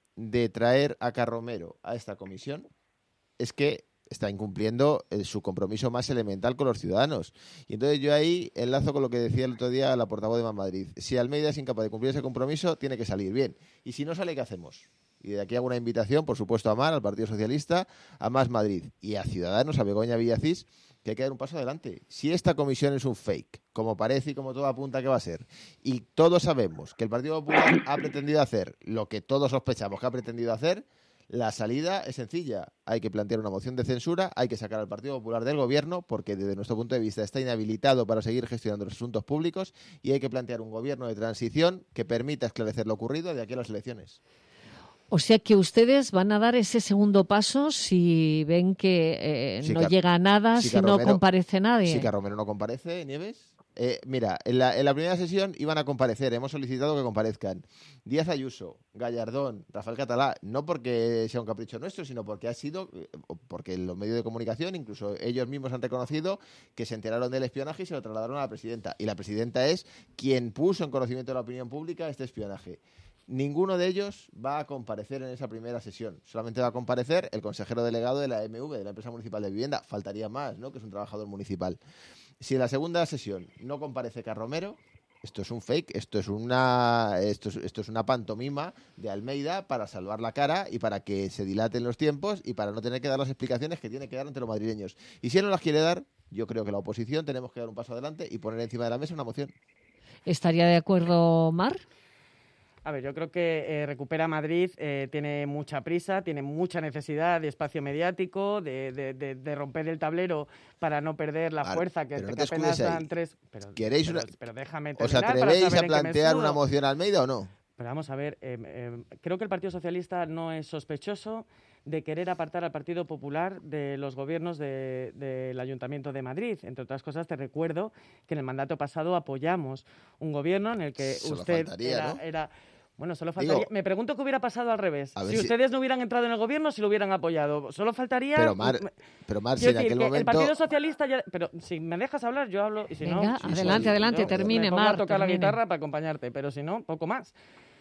de traer a Carromero a esta comisión, es que está incumpliendo eh, su compromiso más elemental con los ciudadanos. Y entonces yo ahí enlazo con lo que decía el otro día la portavoz de Más Madrid. Si Almeida es incapaz de cumplir ese compromiso, tiene que salir bien. Y si no sale, ¿qué hacemos? Y de aquí hago una invitación, por supuesto, a Mar, al Partido Socialista, a Más Madrid y a Ciudadanos, a Begoña Villacís, que hay que dar un paso adelante. Si esta comisión es un fake, como parece y como todo apunta que va a ser, y todos sabemos que el Partido Popular ha pretendido hacer lo que todos sospechamos que ha pretendido hacer, la salida es sencilla. Hay que plantear una moción de censura, hay que sacar al Partido Popular del Gobierno, porque desde nuestro punto de vista está inhabilitado para seguir gestionando los asuntos públicos, y hay que plantear un gobierno de transición que permita esclarecer lo ocurrido de aquí a las elecciones. O sea que ustedes van a dar ese segundo paso si ven que eh, si no Car- llega a nada, si si no comparece nadie. Si Carromero no comparece, Nieves. Eh, mira, en la, en la primera sesión iban a comparecer, hemos solicitado que comparezcan Díaz Ayuso, Gallardón, Rafael Catalá, no porque sea un capricho nuestro, sino porque ha sido, porque los medios de comunicación, incluso ellos mismos han reconocido que se enteraron del espionaje y se lo trasladaron a la presidenta. Y la presidenta es quien puso en conocimiento de la opinión pública este espionaje. Ninguno de ellos va a comparecer en esa primera sesión. Solamente va a comparecer el consejero delegado de la E M V, de la Empresa Municipal de Vivienda. Faltaría más, ¿no?, que es un trabajador municipal. Si en la segunda sesión no comparece Carromero, esto es un fake, esto es una esto es, esto es una pantomima de Almeida para salvar la cara y para que se dilaten los tiempos y para no tener que dar las explicaciones que tiene que dar ante los madrileños. Y si él no las quiere dar, yo creo que la oposición tenemos que dar un paso adelante y poner encima de la mesa una moción. ¿Estaría de acuerdo, Mar? A ver, yo creo que eh, Recupera Madrid eh, tiene mucha prisa, tiene mucha necesidad de espacio mediático, de, de, de, de romper el tablero para no perder la Vale, fuerza que, pero no que te apenas escudes ahí. dan tres... Pero, ¿Queréis pero, una... pero déjame ¿Os terminar para atrevéis saber a en qué me plantear escudo. una moción a Almeida o no? Pero vamos a ver, eh, eh, creo que el Partido Socialista no es sospechoso de querer apartar al Partido Popular de los gobiernos de, del Ayuntamiento de Madrid. Entre otras cosas, te recuerdo que en el mandato pasado apoyamos un gobierno en el que Solo usted faltaría, era... ¿no? era Bueno, solo faltaría... Digo, me pregunto qué hubiera pasado al revés. Si, si ustedes no hubieran entrado en el gobierno, si lo hubieran apoyado. Solo faltaría... Pero, Mar, pero Mar, si en aquel momento... El Partido Socialista ya... Pero si me dejas hablar, yo hablo. Y si Venga, no, adelante, yo, adelante, yo termine, me pongo Mar. a tocar termine. la guitarra para acompañarte, pero si no, poco más.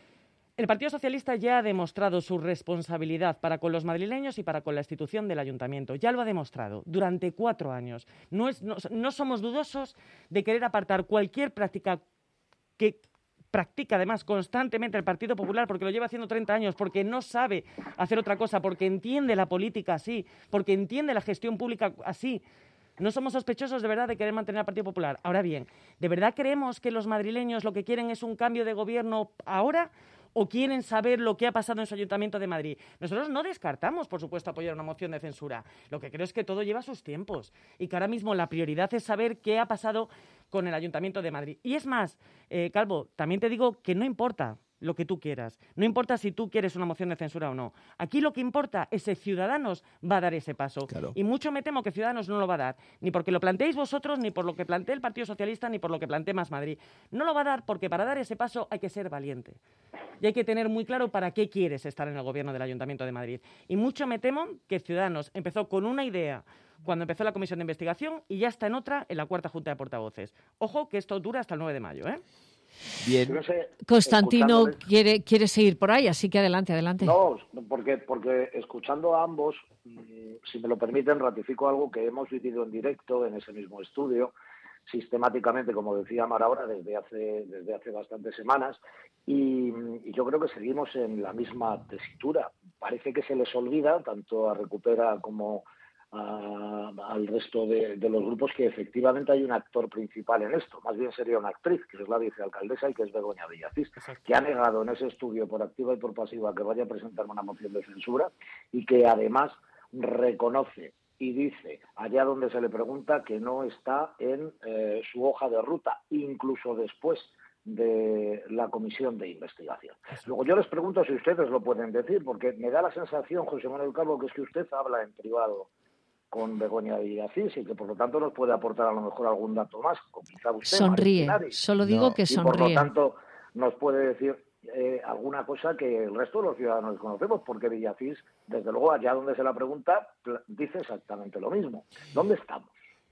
El Partido Socialista ya ha demostrado su responsabilidad para con los madrileños y para con la institución del Ayuntamiento. Ya lo ha demostrado durante cuatro años. No, es, no, no somos dudosos de querer apartar cualquier práctica que practica además constantemente el Partido Popular, porque lo lleva haciendo treinta años, porque no sabe hacer otra cosa, porque entiende la política así, porque entiende la gestión pública así. No somos sospechosos de verdad de querer mantener al Partido Popular. Ahora bien, ¿de verdad creemos que los madrileños lo que quieren es un cambio de gobierno ahora? ¿O quieren saber lo que ha pasado en su Ayuntamiento de Madrid? Nosotros no descartamos, por supuesto, apoyar una moción de censura. Lo que creo es que todo lleva sus tiempos y que ahora mismo la prioridad es saber qué ha pasado con el Ayuntamiento de Madrid. Y es más, eh, Calvo, también te digo que no importa lo que tú quieras. No importa si tú quieres una moción de censura o no. Aquí lo que importa es si Ciudadanos va a dar ese paso. Claro. Y mucho me temo que Ciudadanos no lo va a dar. Ni porque lo planteéis vosotros, ni por lo que plantee el Partido Socialista, ni por lo que plantee Más Madrid. No lo va a dar porque para dar ese paso hay que ser valiente. Y hay que tener muy claro para qué quieres estar en el gobierno del Ayuntamiento de Madrid. Y mucho me temo que Ciudadanos empezó con una idea cuando empezó la comisión de investigación y ya está en otra en la cuarta junta de portavoces. Ojo que esto dura hasta el nueve de mayo, ¿eh? Bien. No sé, Constantino escuchándoles- quiere, quiere seguir por ahí, así que adelante, adelante. No, porque, porque escuchando a ambos, mm, si me lo permiten, ratifico algo que hemos vivido en directo en ese mismo estudio, sistemáticamente, como decía Mar ahora, desde hace, desde hace bastantes semanas, y, y yo creo que seguimos en la misma tesitura. Parece que se les olvida, tanto a Recupera como a- al resto de, de los grupos, que efectivamente hay un actor principal en esto. Más bien sería una actriz, que es la vicealcaldesa y que es Begoña Villacís, que ha negado en ese estudio por activa y por pasiva que vaya a presentar una moción de censura y que además reconoce y dice, allá donde se le pregunta, que no está en eh, su hoja de ruta, incluso después de la comisión de investigación. Luego yo les pregunto si ustedes lo pueden decir, porque me da la sensación, José Manuel Calvo, que es que usted habla en privado con Begoña Villacís y que por lo tanto nos puede aportar a lo mejor algún dato más, o quizá usted. Sonríe, María solo digo que y por lo sonríe. tanto nos puede decir eh, alguna cosa que el resto de los ciudadanos conocemos, porque Villacís, desde luego, allá donde se la pregunta, pl- dice exactamente lo mismo. ¿Dónde estamos?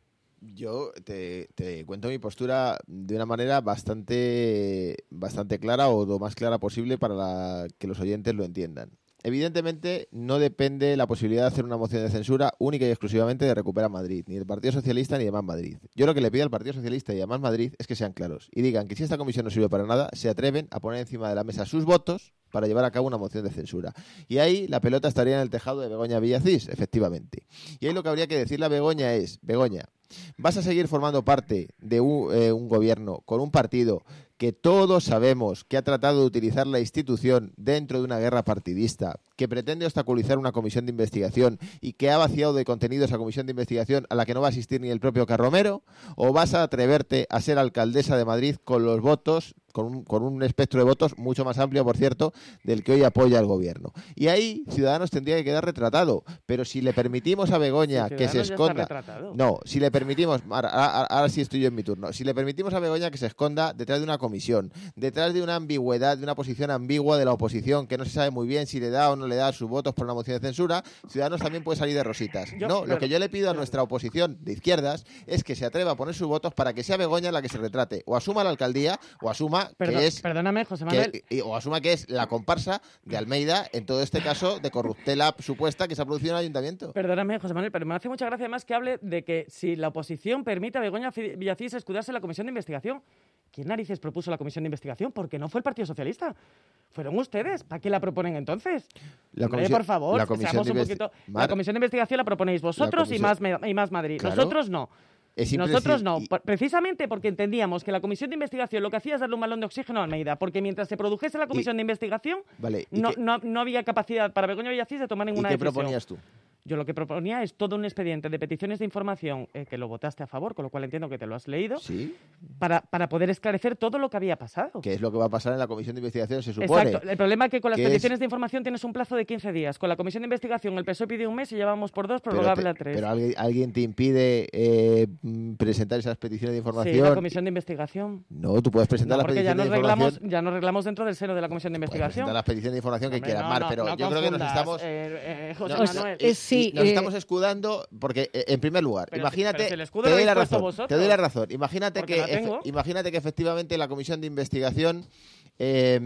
Yo te, te cuento mi postura de una manera bastante, bastante clara o lo más clara posible para la- que los oyentes lo entiendan. Evidentemente, no depende la posibilidad de hacer una moción de censura única y exclusivamente de Recupera Madrid, ni del Partido Socialista ni de Más Madrid. Yo lo que le pido al Partido Socialista y a Más Madrid es que sean claros y digan que si esta comisión no sirve para nada, se atreven a poner encima de la mesa sus votos para llevar a cabo una moción de censura. Y ahí la pelota estaría en el tejado de Begoña Villacís, efectivamente. Y ahí lo que habría que decirle a Begoña es, Begoña, vas a seguir formando parte de un, eh, un gobierno con un partido que todos sabemos que ha tratado de utilizar la institución dentro de una guerra partidista, que pretende obstaculizar una comisión de investigación y que ha vaciado de contenido esa comisión de investigación a la que no va a asistir ni el propio Carromero, o vas a atreverte a ser alcaldesa de Madrid con los votos, con un, con un espectro de votos mucho más amplio, por cierto, del que hoy apoya el gobierno. Y ahí Ciudadanos tendría que quedar retratado, pero si le permitimos a Begoña Sí, que se Ciudadanos ya está esconda... retratado. No, si le permitimos, ahora, ahora- ahora sí estoy yo en mi turno, si le permitimos a Begoña que se esconda detrás de una comisión, detrás de una ambigüedad, de una posición ambigua de la oposición, que no se sabe muy bien si le da o no le da sus votos por una moción de censura, Ciudadanos también puede salir de rositas. Yo- no, pero- lo que yo le pido a nuestra oposición de izquierdas es que se atreva a poner sus votos para que sea Begoña la que se retrate, o asuma la alcaldía, o asuma Perdón- que es... Perdóname, José que- Manuel. y- o asuma que es la comparsa de Almeida en todo este caso de corruptela supuesta que se ha producido en el ayuntamiento. Perdóname, José Manuel, pero me hace mucha gracia además que hable de que si la oposición permite a Begoña Fi- Villacís escudarse en la comisión de investigación. ¿Quién narices propuso la comisión de investigación? Porque no fue el Partido Socialista. Fueron ustedes. ¿Para qué la proponen entonces? La Hombre, comisión- por favor, la comisión seamos de un investi- poquito... Mar- La comisión de investigación la proponéis vosotros y, más, comisión- Me- y más Madrid. Claro. Nosotros no. Es simple Nosotros decir- no, y- por- precisamente porque entendíamos que la comisión de investigación lo que hacía es darle un balón de oxígeno a Almeida, porque mientras se produjese la comisión de investigación Vale, ¿y no, qué- no, no había capacidad para Begoña Villacís de tomar ¿Y ninguna qué decisión. proponías tú? Yo lo que proponía es todo un expediente de peticiones de información eh, que lo votaste a favor, con lo cual entiendo que te lo has leído, ¿Sí? para, para poder esclarecer todo lo que había pasado. ¿Qué es lo que va a pasar en la comisión de investigación, se supone? Exacto. El problema es que con las que peticiones es... de información tienes un plazo de quince días. Con la comisión de investigación el P S O E pide un mes y llevamos por dos, prorrogable pero a te, tres. Pero alguien, alguien te impide eh, presentar esas peticiones de información. Sí, la comisión de investigación. No, tú puedes presentar no, las porque peticiones ya nos de información. reglamos, ya nos reglamos dentro del seno de la comisión de investigación. Presentar las peticiones de información que Hombre, quieras, no, Mar, no, pero no yo creo que nos estamos... Eh, eh, José no, Manuel. no, Sí, nos eh, estamos escudando porque, eh, en primer lugar, pero imagínate... si, pero si el escudo te lo doy la habéis puesto razón, vosotros. te doy la razón. Imagínate Porque que, la tengo. efe, imagínate que efectivamente la comisión de investigación eh,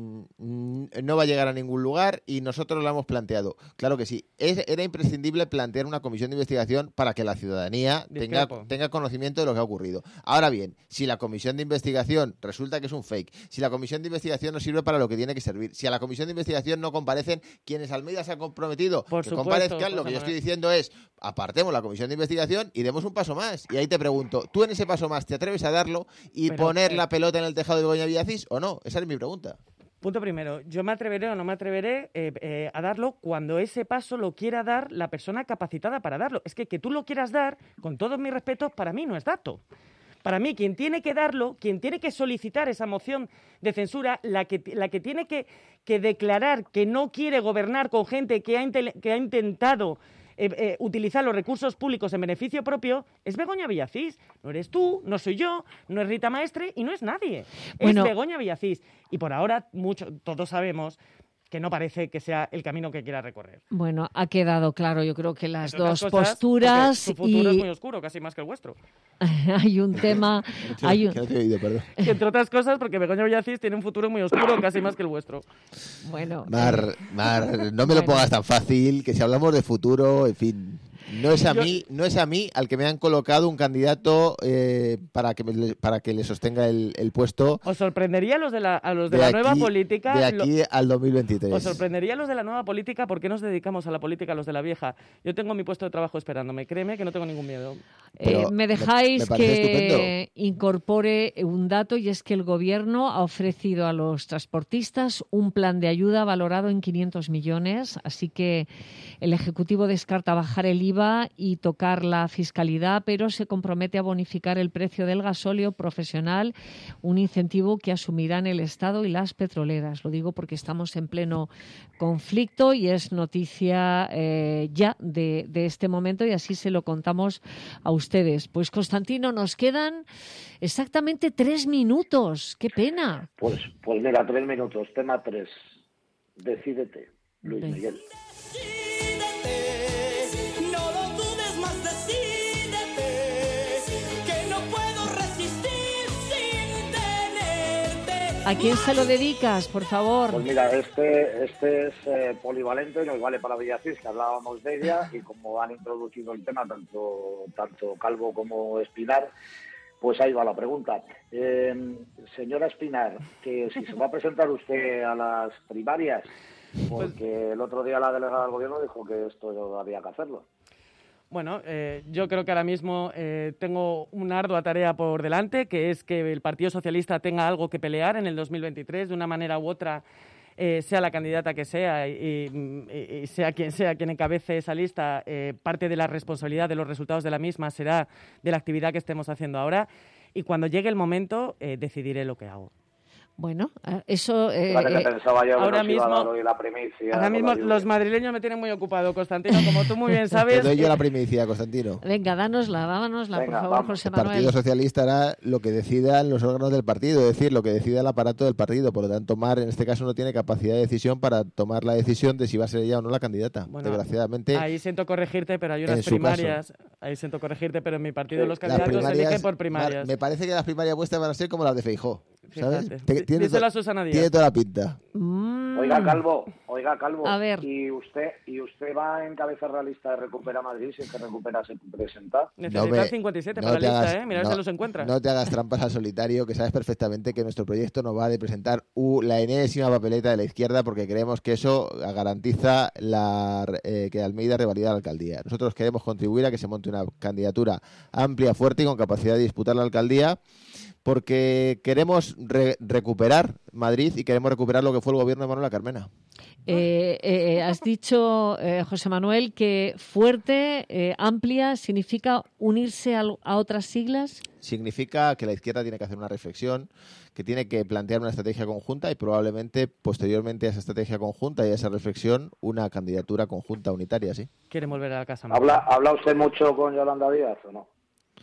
no va a llegar a ningún lugar y nosotros lo hemos planteado. Claro que sí. Es, era imprescindible plantear una comisión de investigación para que la ciudadanía tenga, tenga conocimiento de lo que ha ocurrido. Ahora bien, si la comisión de investigación resulta que es un fake, si la comisión de investigación no sirve para lo que tiene que servir, si a la comisión de investigación no comparecen quienes Almeida se ha comprometido Por que supuesto, comparezcan, lo que yo José estoy Manuel. diciendo es apartemos la comisión de investigación y demos un paso más. Y ahí te pregunto, ¿tú en ese paso más te atreves a darlo y Pero, poner eh, la pelota en el tejado de Begoña Villacís o no? Esa es mi pregunta. Punto primero, yo me atreveré o no me atreveré eh, eh, a darlo cuando ese paso lo quiera dar la persona capacitada para darlo. Es que que tú lo quieras dar, con todos mis respetos, para mí no es dato. Para mí, quien tiene que darlo, quien tiene que solicitar esa moción de censura, la que, la que tiene que, que declarar que no quiere gobernar con gente que ha, inte- que ha intentado eh, eh, utilizar los recursos públicos en beneficio propio, es Begoña Villacís. No eres tú, no soy yo, no es Rita Maestre y no es nadie. Bueno. Es Begoña Villacís. Y por ahora, mucho, todos sabemos que no parece que sea el camino que quiera recorrer. Bueno, ha quedado claro, yo creo que las Entre otras dos cosas, posturas porque su futuro y es muy oscuro, casi más que el vuestro. hay un tema, hay un... Que no te he oído, perdón. Y entre otras cosas, porque Begoña Villacís tiene un futuro muy oscuro, casi más que el vuestro. Bueno, Mar, Mar, no me lo Bueno. pongas tan fácil, que si hablamos de futuro, en fin, no es a Yo- mí, no es a mí al que me han colocado un candidato eh, para que me- para que le sostenga el, el puesto Os sorprendería a los de la, a los de de la aquí, nueva política. de lo- aquí al dos mil veintitrés. Os sorprendería a los de la nueva política por qué nos dedicamos a la política los de la vieja. Yo tengo mi puesto de trabajo esperándome, créeme que no tengo ningún miedo. Eh, Pero me me- dejáis me parece que incorpore un dato y es que el Gobierno ha ofrecido a los transportistas un plan de ayuda valorado en quinientos millones, así que el Ejecutivo descarta bajar el I V A y tocar la fiscalidad, pero se compromete a bonificar el precio del gasóleo profesional, un incentivo que asumirán el Estado y las petroleras. Lo digo porque estamos en pleno conflicto y es noticia eh, ya de, de este momento y así se lo contamos a ustedes. Pues Constantino, nos quedan exactamente tres minutos. ¡Qué pena! Pues, pues mira, tres minutos. Tema tres. Decídete, Luis Venga. Miguel. No lo dudes más, decídete, que no puedo resistir sin tenerte. ¿A quién se lo dedicas, por favor? Pues mira, este, este es eh, polivalente, nos vale para Villacís, que hablábamos de ella, y como han introducido el tema tanto, tanto Calvo como Espinar, pues ahí va la pregunta. Eh, señora Espinar, que si se va a presentar usted a las primarias, porque el otro día la delegada del gobierno dijo que esto había que hacerlo. Bueno, eh, yo creo que ahora mismo eh, tengo una ardua tarea por delante, que es que el Partido Socialista tenga algo que pelear en el dos mil veintitrés, de una manera u otra, eh, sea la candidata que sea y, y- y sea quien sea quien encabece esa lista, eh, parte de la responsabilidad de los resultados de la misma será de la actividad que estemos haciendo ahora. Y cuando llegue el momento, eh, decidiré lo que hago. Bueno, eh, eso... eh, Vale, que eh, pensaba yo que ahora nos iba a mismo- dar hoy la primicia. Ahora mismo con la lluvia. los madrileños me tienen muy ocupado, Constantino, como tú muy bien Te sabes. doy yo eh, la primicia, Constantino. venga, dánosla, dánosla, Venga, por favor, vamos. José El Partido Manuel. Socialista hará lo que decidan los órganos del partido, es decir, lo que decida el aparato del partido. Por lo tanto, Mar, en este caso, no tiene capacidad de decisión para tomar la decisión de si va a ser ella o no la candidata. Bueno, Desgraciadamente, Ahí siento corregirte, pero hay unas en su primarias. Ahí siento corregirte, pero en mi partido Sí, los las candidatos se eligen por Mar, primarias. me parece que las primarias vuestras van a ser como las de Feijó. ¿Sabes? Fíjate. Te- Dí- tiene, díselo to- a Susana Díaz. tiene toda la pinta. Mm, Oiga, Calvo, oiga, Calvo. A ver. Y usted, y usted va a encabezar la lista de Recupera Madrid, si es que Recupera se presenta. Necesitas me- cincuenta y siete no para la te lista, hagas- ¿eh? Mira a ver no- si los encuentras. No te hagas trampas al solitario, que sabes perfectamente que nuestro proyecto nos va de presentar u- la enésima papeleta de la izquierda, porque creemos que eso garantiza la, eh, que Almeida revalida la alcaldía. Nosotros queremos contribuir a que se monte una candidatura amplia, fuerte y con capacidad de disputar la alcaldía, porque queremos re- recuperar Madrid y queremos recuperar lo que fue el gobierno de Manuela Carmena. Eh, eh, has dicho, eh, José Manuel, que fuerte, eh, amplia, significa unirse a, a otras siglas. Significa que la izquierda tiene que hacer una reflexión, que tiene que plantear una estrategia conjunta y probablemente, posteriormente a esa estrategia conjunta y a esa reflexión, una candidatura conjunta unitaria, ¿sí? ¿Quieren volver a la casa? ¿No? ¿Habla, ¿Habla usted mucho con Yolanda Díaz o no?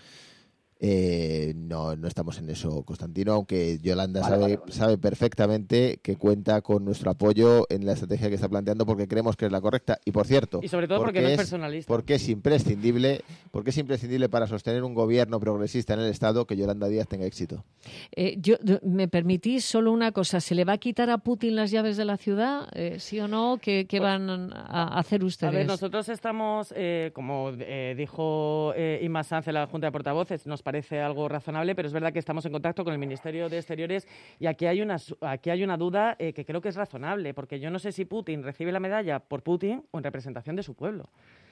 Eh, no, no estamos en eso, Constantino, aunque Yolanda Vale, sabe, vale, vale. sabe perfectamente que cuenta con nuestro apoyo en la estrategia que está planteando porque creemos que es la correcta. Y por cierto, Y sobre todo porque no es personalista. Porque es imprescindible, porque es imprescindible para sostener un gobierno progresista en el Estado que Yolanda Díaz tenga éxito. Eh, yo, yo- ¿Me permitís solo una cosa? ¿Se le va a quitar a Putin las llaves de la ciudad? Eh, ¿Sí o no? ¿Qué, qué van a hacer ustedes? A ver, nosotros estamos, eh, como eh, dijo eh, Inma Sanz en la Junta de Portavoces, nos parece algo razonable, pero es verdad que estamos en contacto con el Ministerio de Exteriores y aquí hay una, su- aquí hay una duda eh, que creo que es razonable, porque yo no sé si Putin recibe la medalla por Putin o en representación de su pueblo.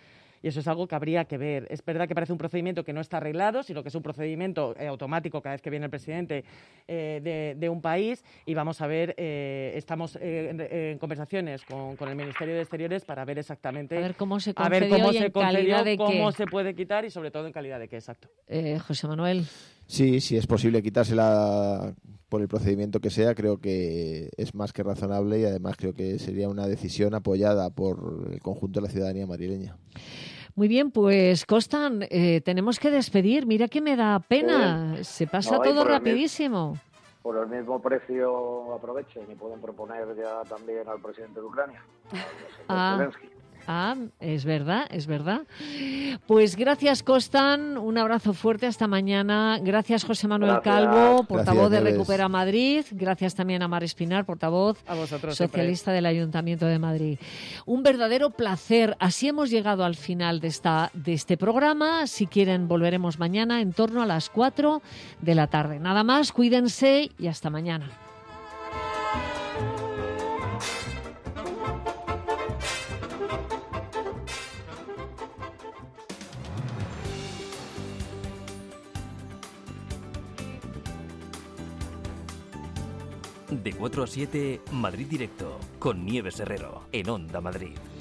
Y eso es algo que habría que ver. Es verdad que parece un procedimiento que no está arreglado, sino que es un procedimiento eh, automático cada vez que viene el presidente eh, de, de un país. Y vamos a ver, eh, estamos eh, en, en conversaciones con, con el Ministerio de Exteriores para ver exactamente A ver cómo se a ver concedió cómo y se en calidad concedió, de cómo qué. se puede quitar y sobre todo en calidad de qué, exacto. Eh, José Manuel. Sí, si es posible quitársela por el procedimiento que sea, creo que es más que razonable y además creo que sería una decisión apoyada por el conjunto de la ciudadanía madrileña. Muy bien, pues Costan, eh, tenemos que despedir. Mira que me da pena. Sí. Se pasa No, y todo por el rapidísimo. Por el mismo precio aprovechen y pueden proponer ya también al presidente de Ucrania, Ah, Zelensky. ah, es verdad, es verdad. Pues gracias, Costan. Un abrazo fuerte. Hasta mañana. Gracias, José Manuel Gracias. Calvo, portavoz Gracias, de Nieves. Recupera Madrid. Gracias también a Mar Espinar, portavoz A vosotros socialista del Ayuntamiento de Madrid. Un verdadero placer. Así hemos llegado al final de, esta, de este programa. Si quieren, volveremos mañana en torno a las cuatro de la tarde. Nada más, cuídense y hasta mañana. De cuatro a siete, Madrid Directo, con Nieves Herrero, en Onda Madrid.